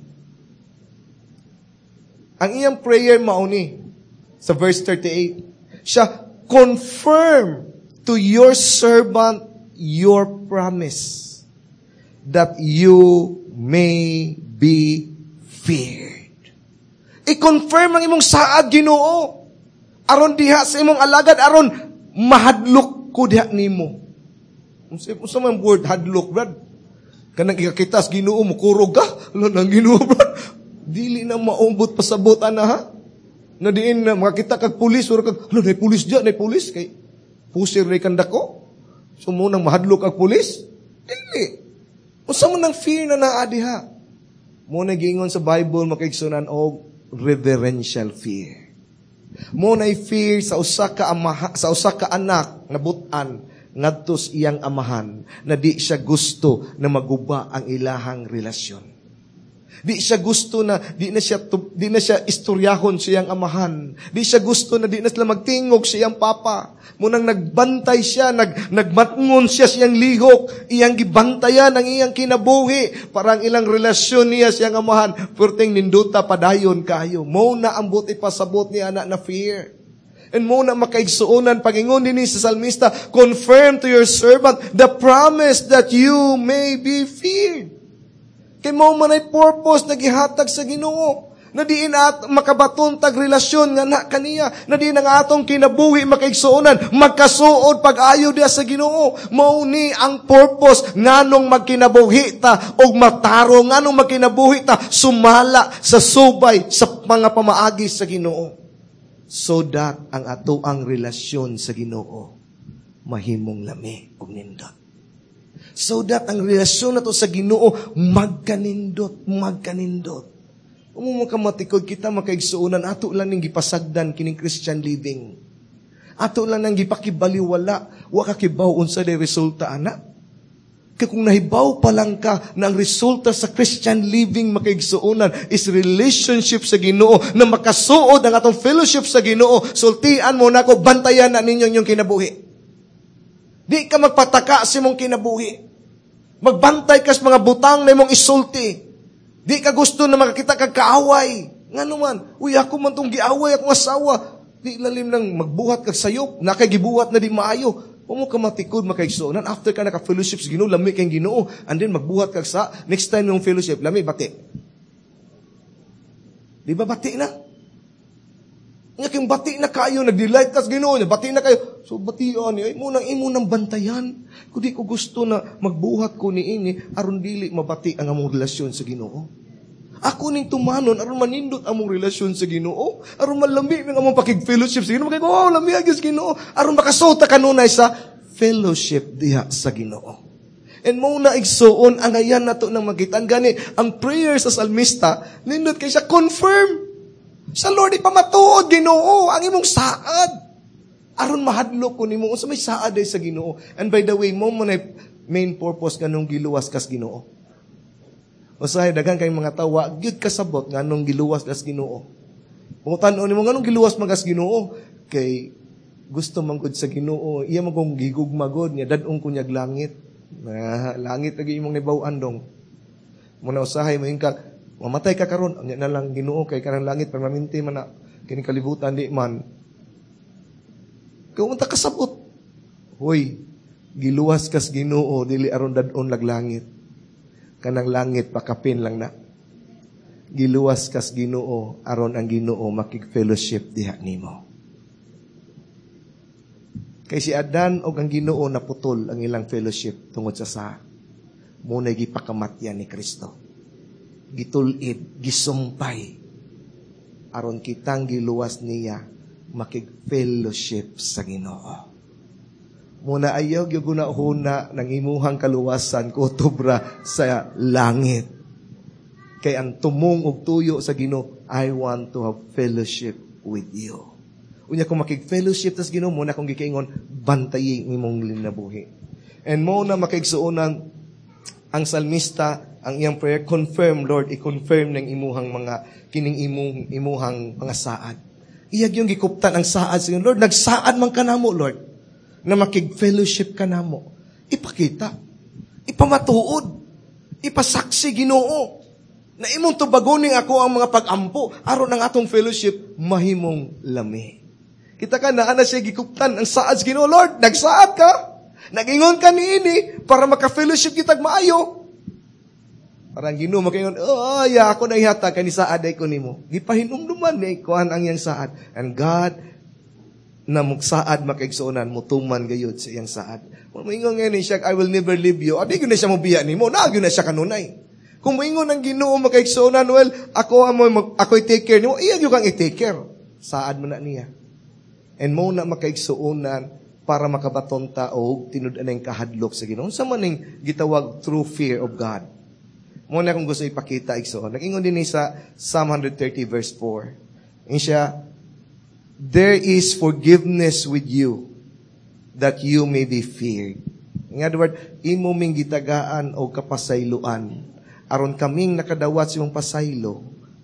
Ang iyang prayer mauni sa verse 38. Siya, confirm to your servant your promise that you may be feared. I-confirm ang imong saad Ginoo. Aron diha sa imong alagad, aron mahadlok ko diha nimo. Unsa man word hadlok, Brad? Kanang ikakitas Ginoo mo kurog ka? Nang Ginoo, Brad. Dili na maumbot pasabot ana ha. Na diin na makita kag pulis or kag nay pulis diya, nay pulis kay pusir ray kandako. So mo nang mahadlok kag pulis? Dili. Unsa man ang fear na naa diha? Mo na giingon sa Bible makaigsunan og reverential fear. Mo na fear sa usa ka ama, sa usa ka anak na but-an ngadto sa iyang amahan na di siya gusto na maguba ang ilahang relasyon. Di siya gusto na di na siya istoryahon siyang amahan. Di siya gusto na di na sila magtingog siyang papa. Munang nagbantay siya, nagmatngon siya siyang lihok, iyang gibantayan ang iyang kinabuhi para ang ilang relasyon niya siyang amahan. Purteng ninduta padayon kayo. Mo na ang buti pasabot ni anak na fear. And mo na makaigsuunan, pagingon din sa salmista, confirm to your servant the promise that you may be feared. Kay mo man ay purpose na gihatag sa Ginoo. Na diin at makabaton tag relasyon nga na kaniya. Na diin ang atong kinabuhi makaigsuunan, magkasuod pag-ayo diya sa Ginoo. Mao ni ang purpose nganong magkinabuhi ta og mataro, nganong magkinabuhi ta sumala sa subay sa mga pamaagi sa Ginoo. So that ang atoang relasyon sa Ginoo mahimong lami ug nindot. So that ang relasyon nato sa Ginoo magkanindot. Umong kamatikod kita makaigsuunan, ato lang ning gipasagdan kining Christian living. Ato lang nang gipakibaliwala, wa ka kibaw unsa day resulta ana. Kaya kung nahibaw pa lang ka na ang resulta sa Christian living makaigsuunan is relationship sa Ginoo, na makasuod ang atong fellowship sa Ginoo, sultian mo na ako, bantayan na ninyo yung kinabuhi. Di ka magpataka sa mong kinabuhi. Magbantay ka sa mga butang na mong isulti. Di ka gusto na makakita kag kaaway. Nga naman, uy, ako man tong giaway akong asawa. Di lalim nang magbuhat kag sayop, nakagibuhat na di maayo. Huwag ka matikod, makaigsuunan. After ka naka-fellowship sa Ginoo, lami kang Ginoo. And then magbuhat kag sa next time yung fellowship, lami, bati. Di ba bati na? Nga kang bati na kayo, nag-delight ka sa Ginoo niya, bati na kayo. So batian niya, imo nang bantayan. Kung di ko gusto na magbuhat ko ni ini, aron dili mabati ang among relasyon sa Ginoo. Ako ning tumanon, aron manindot among relasyon sa Ginoo, aron malami ang among pakig-fellowship sa Ginoo. Wow, lami ang Ginoo. Aron makasuta kanunay sa fellowship diha sa Ginoo. And mo na igsuon ang ayan nato nang magitan gani ang prayer sa salmista, nindot kay siya confirm. Sa Lord ipamatuod Ginoo ang imong saad. Aron mahadlok ko nimo unsa may saad ay sa Ginoo. And by the way, mo man ay main purpose kanung giluwas kas Ginoo. Usahay daghang kay mga tawa gyud kasabot nganong giluwas kas Ginoo. Pangutan-on nimo nganong giluwas magas Ginoo kay gusto man gud sa Ginoo iya man kong gigugmagod nga dad-ong kunyag langit. Langit lagi imong nibaw-an dong. Muna usahay mo ingka mamatay ka karon nya na lang Ginoo kay kanang langit permanente man na kini kalibutan di man. Kung unta kasabot. Hoy, giluwas kas Ginoo dili aron dad-on laglangit. Kanang langit pakapin lang na. Giluwas kas Ginoo aron ang Ginoo makig-fellowship diha nimo. Kay si Adan og ang Ginoo naputol ang ilang fellowship tungod sa munay gipakamatyan ni Kristo. Gitulid, gisumpay aron kitang giluwas niya makig-fellowship sa Ginoo. Muna ayaw yung gunahuna ng imuhang kaluwasan kutubra sa langit. Kay ang tumong og tuyo sa Ginoo, I want to have fellowship with you. Unya kung makig-fellowship tas Ginoo, muna kung gikaingon, bantayin imong linabuhi. And mo na makaigsuunan ang salmista, ang iyang prayer, confirm, Lord, i-confirm ng imuhang mga, kining imuhang mga saad. Iyag yung gikuptan ang saad sa Lord, nagsaad man ka na mo, Lord. Na makig-fellowship ka na mo. Ipakita. Ipamatuod. Ipasaksi Ginoo. Na imong tubagoning ako ang mga pag-ampo. Aron ang atong fellowship, mahimong lami. Kita ka na siya gikuptan ang saad sa Ginoo. Lord, nagsaad ka. Nagingon ka niini para maka-fellowship kitag maayo. Parang Ginoo makaingon, ako na ihata ka ni saad ay ko nimo. Gipahinumduman ni kuan ang iyang saad. And God na magsaad makaigsuunan, mutuman gayud sa iyang saad. Moingon nga ni siya, I will never leave you. Adi yun na siya mabiya ni mo. Nagyo na siya kanunay. Kung moingon ang Ginoo makaigsuunan, well, ako'y take care ni mo. Iyag yung kang i-take care. Saad mo na niya. And mo na makaigsuunan para makabaton tao, tinud-an ang kahadlok sa Ginoo. Sa maning gitawag true fear of God. Mo na kung gusto ipakita igsuon. Nag-ingon din sa Psalm 130 verse 4. Siya, there is forgiveness with you, that you may be feared. In other words, imo ming gitagaan o kapasayloan. Aron kaming nakadawat sa imong pasaylo,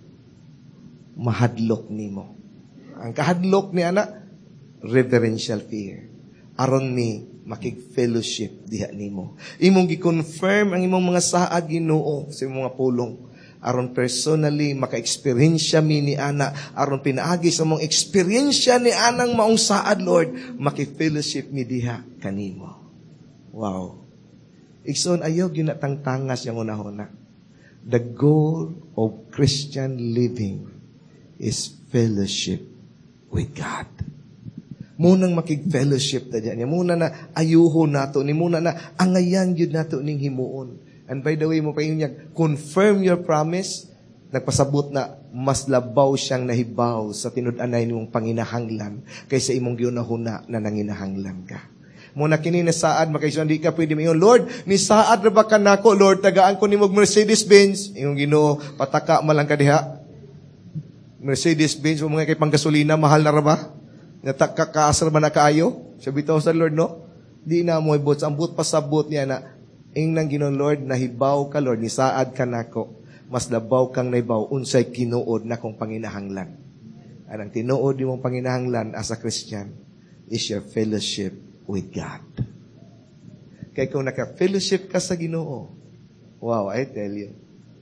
mahadlok nimo. Ang kahadlok ni ana, reverential fear. Aron mi makig-fellowship diha nimo. Imong gi-confirm ang imong mga saad Ginoo sa imong mga pulong. Aron personally maka-experiensya mi ni ana, aron pinaagi sa mong experiensya ni anang maong saad, Lord, maki-fellowship mi diha kanimo. Wow. Igsoon ayaw ginatangtangas yung una-una. The goal of Christian living is fellowship with God. Munang makig-fellowship ta diyan. Muna na ayuho nato ni muna na angayan gyud nato ning himuon. And by the way mo paingon niya, confirm your promise. Nagpasabot na mas labaw siyang nahibaw sa tinud-anay nimong panginahanglan kaysa imong giunahuna na nanginahanglan ka. Muna kini na saad makaison di ka pwede mayon, Lord, ni saad ra ba kanako, Lord, tagaan ko nimog Mercedes-Benz. Imong Ginoo, pataka man lang ka diha. Mercedes-Benz mo mga kay panggasolina mahal na ra ba? Natakaasar man na kaayo? Sabi to sa Lord, no? Di na mo ibot. Ambot pasabot niya na, nang Ginoon, Lord, nahibaw ka, Lord, nisaad ka nako. Mas labaw kang naibaw, unsay kinuod na kong panginahanglan. Anang tinuod yung panginahanglan as a Christian is your fellowship with God. Kaya kung naka-fellowship ka sa Ginoo, wow, I tell you,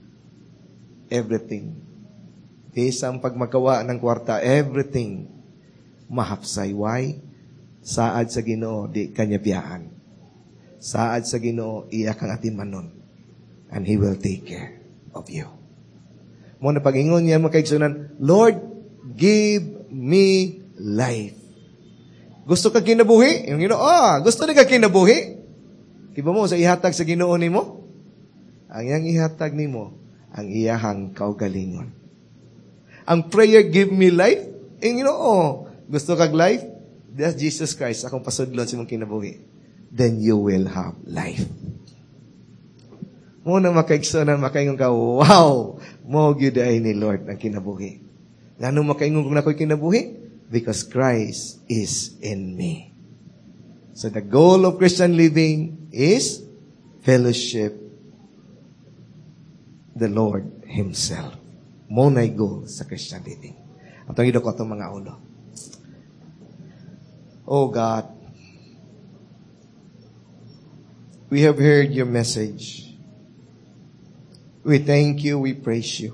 everything. Isang pag magawa ng kwarta, everything mahapsay. Why? Saad sa Ginoo, di kanya biyaan. Saad sa Ginoo, iya kang atimanon. And He will take care of you. Muna pag-ingon niya, makaigsunan, Lord, give me life. Gusto ka kinabuhi? Yung Ginoo, gusto na ka kinabuhi? Kiba mo, sa ihatag sa Ginoo ni mo? Ang iyang ihatag ni mo, ang iyahang kaugalingon. Ang prayer, give me life? Yung Ginoo, gusto kag life? That's Jesus Christ. Akong pasudlon sa mong kinabuhi. Then you will have life. Muna makaigsunan, makaingon ka, wow! Mo gyud ay ni Lord ang kinabuhi. Ngano makaingon kung nako'y kinabuhi? Because Christ is in me. So the goal of Christian living is fellowship the Lord Himself. Muna'y goal sa Christian living. Atong idok ko itong mga ulo. Oh God, we have heard your message. We thank you, we praise you.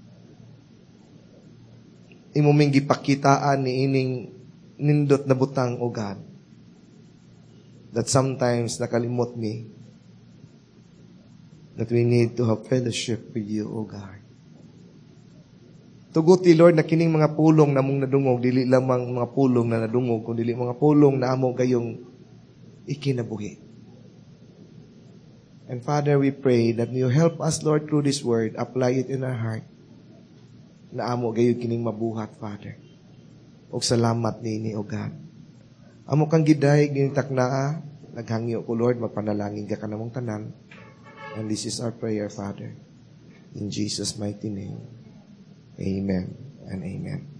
Imuming gipakitaan ni ining nindot na butang, O God, that sometimes nakalimot me that we need to have fellowship with you, O God. Tuguti, Lord, na kining mga pulong na mong nadungog, dili lamang mga pulong na nadungog, kundi dili mga pulong na amo gayong ikinabuhi. And Father, we pray that you help us, Lord, through this word, apply it in our heart, na amo gayong kining mabuhat, Father. O salamat nini, O God. Amo kang giday, gining taknaa, naghangyo ko, Lord, magpanalangin ka kanamong tanan. And this is our prayer, Father. In Jesus' mighty name. Amen and amen.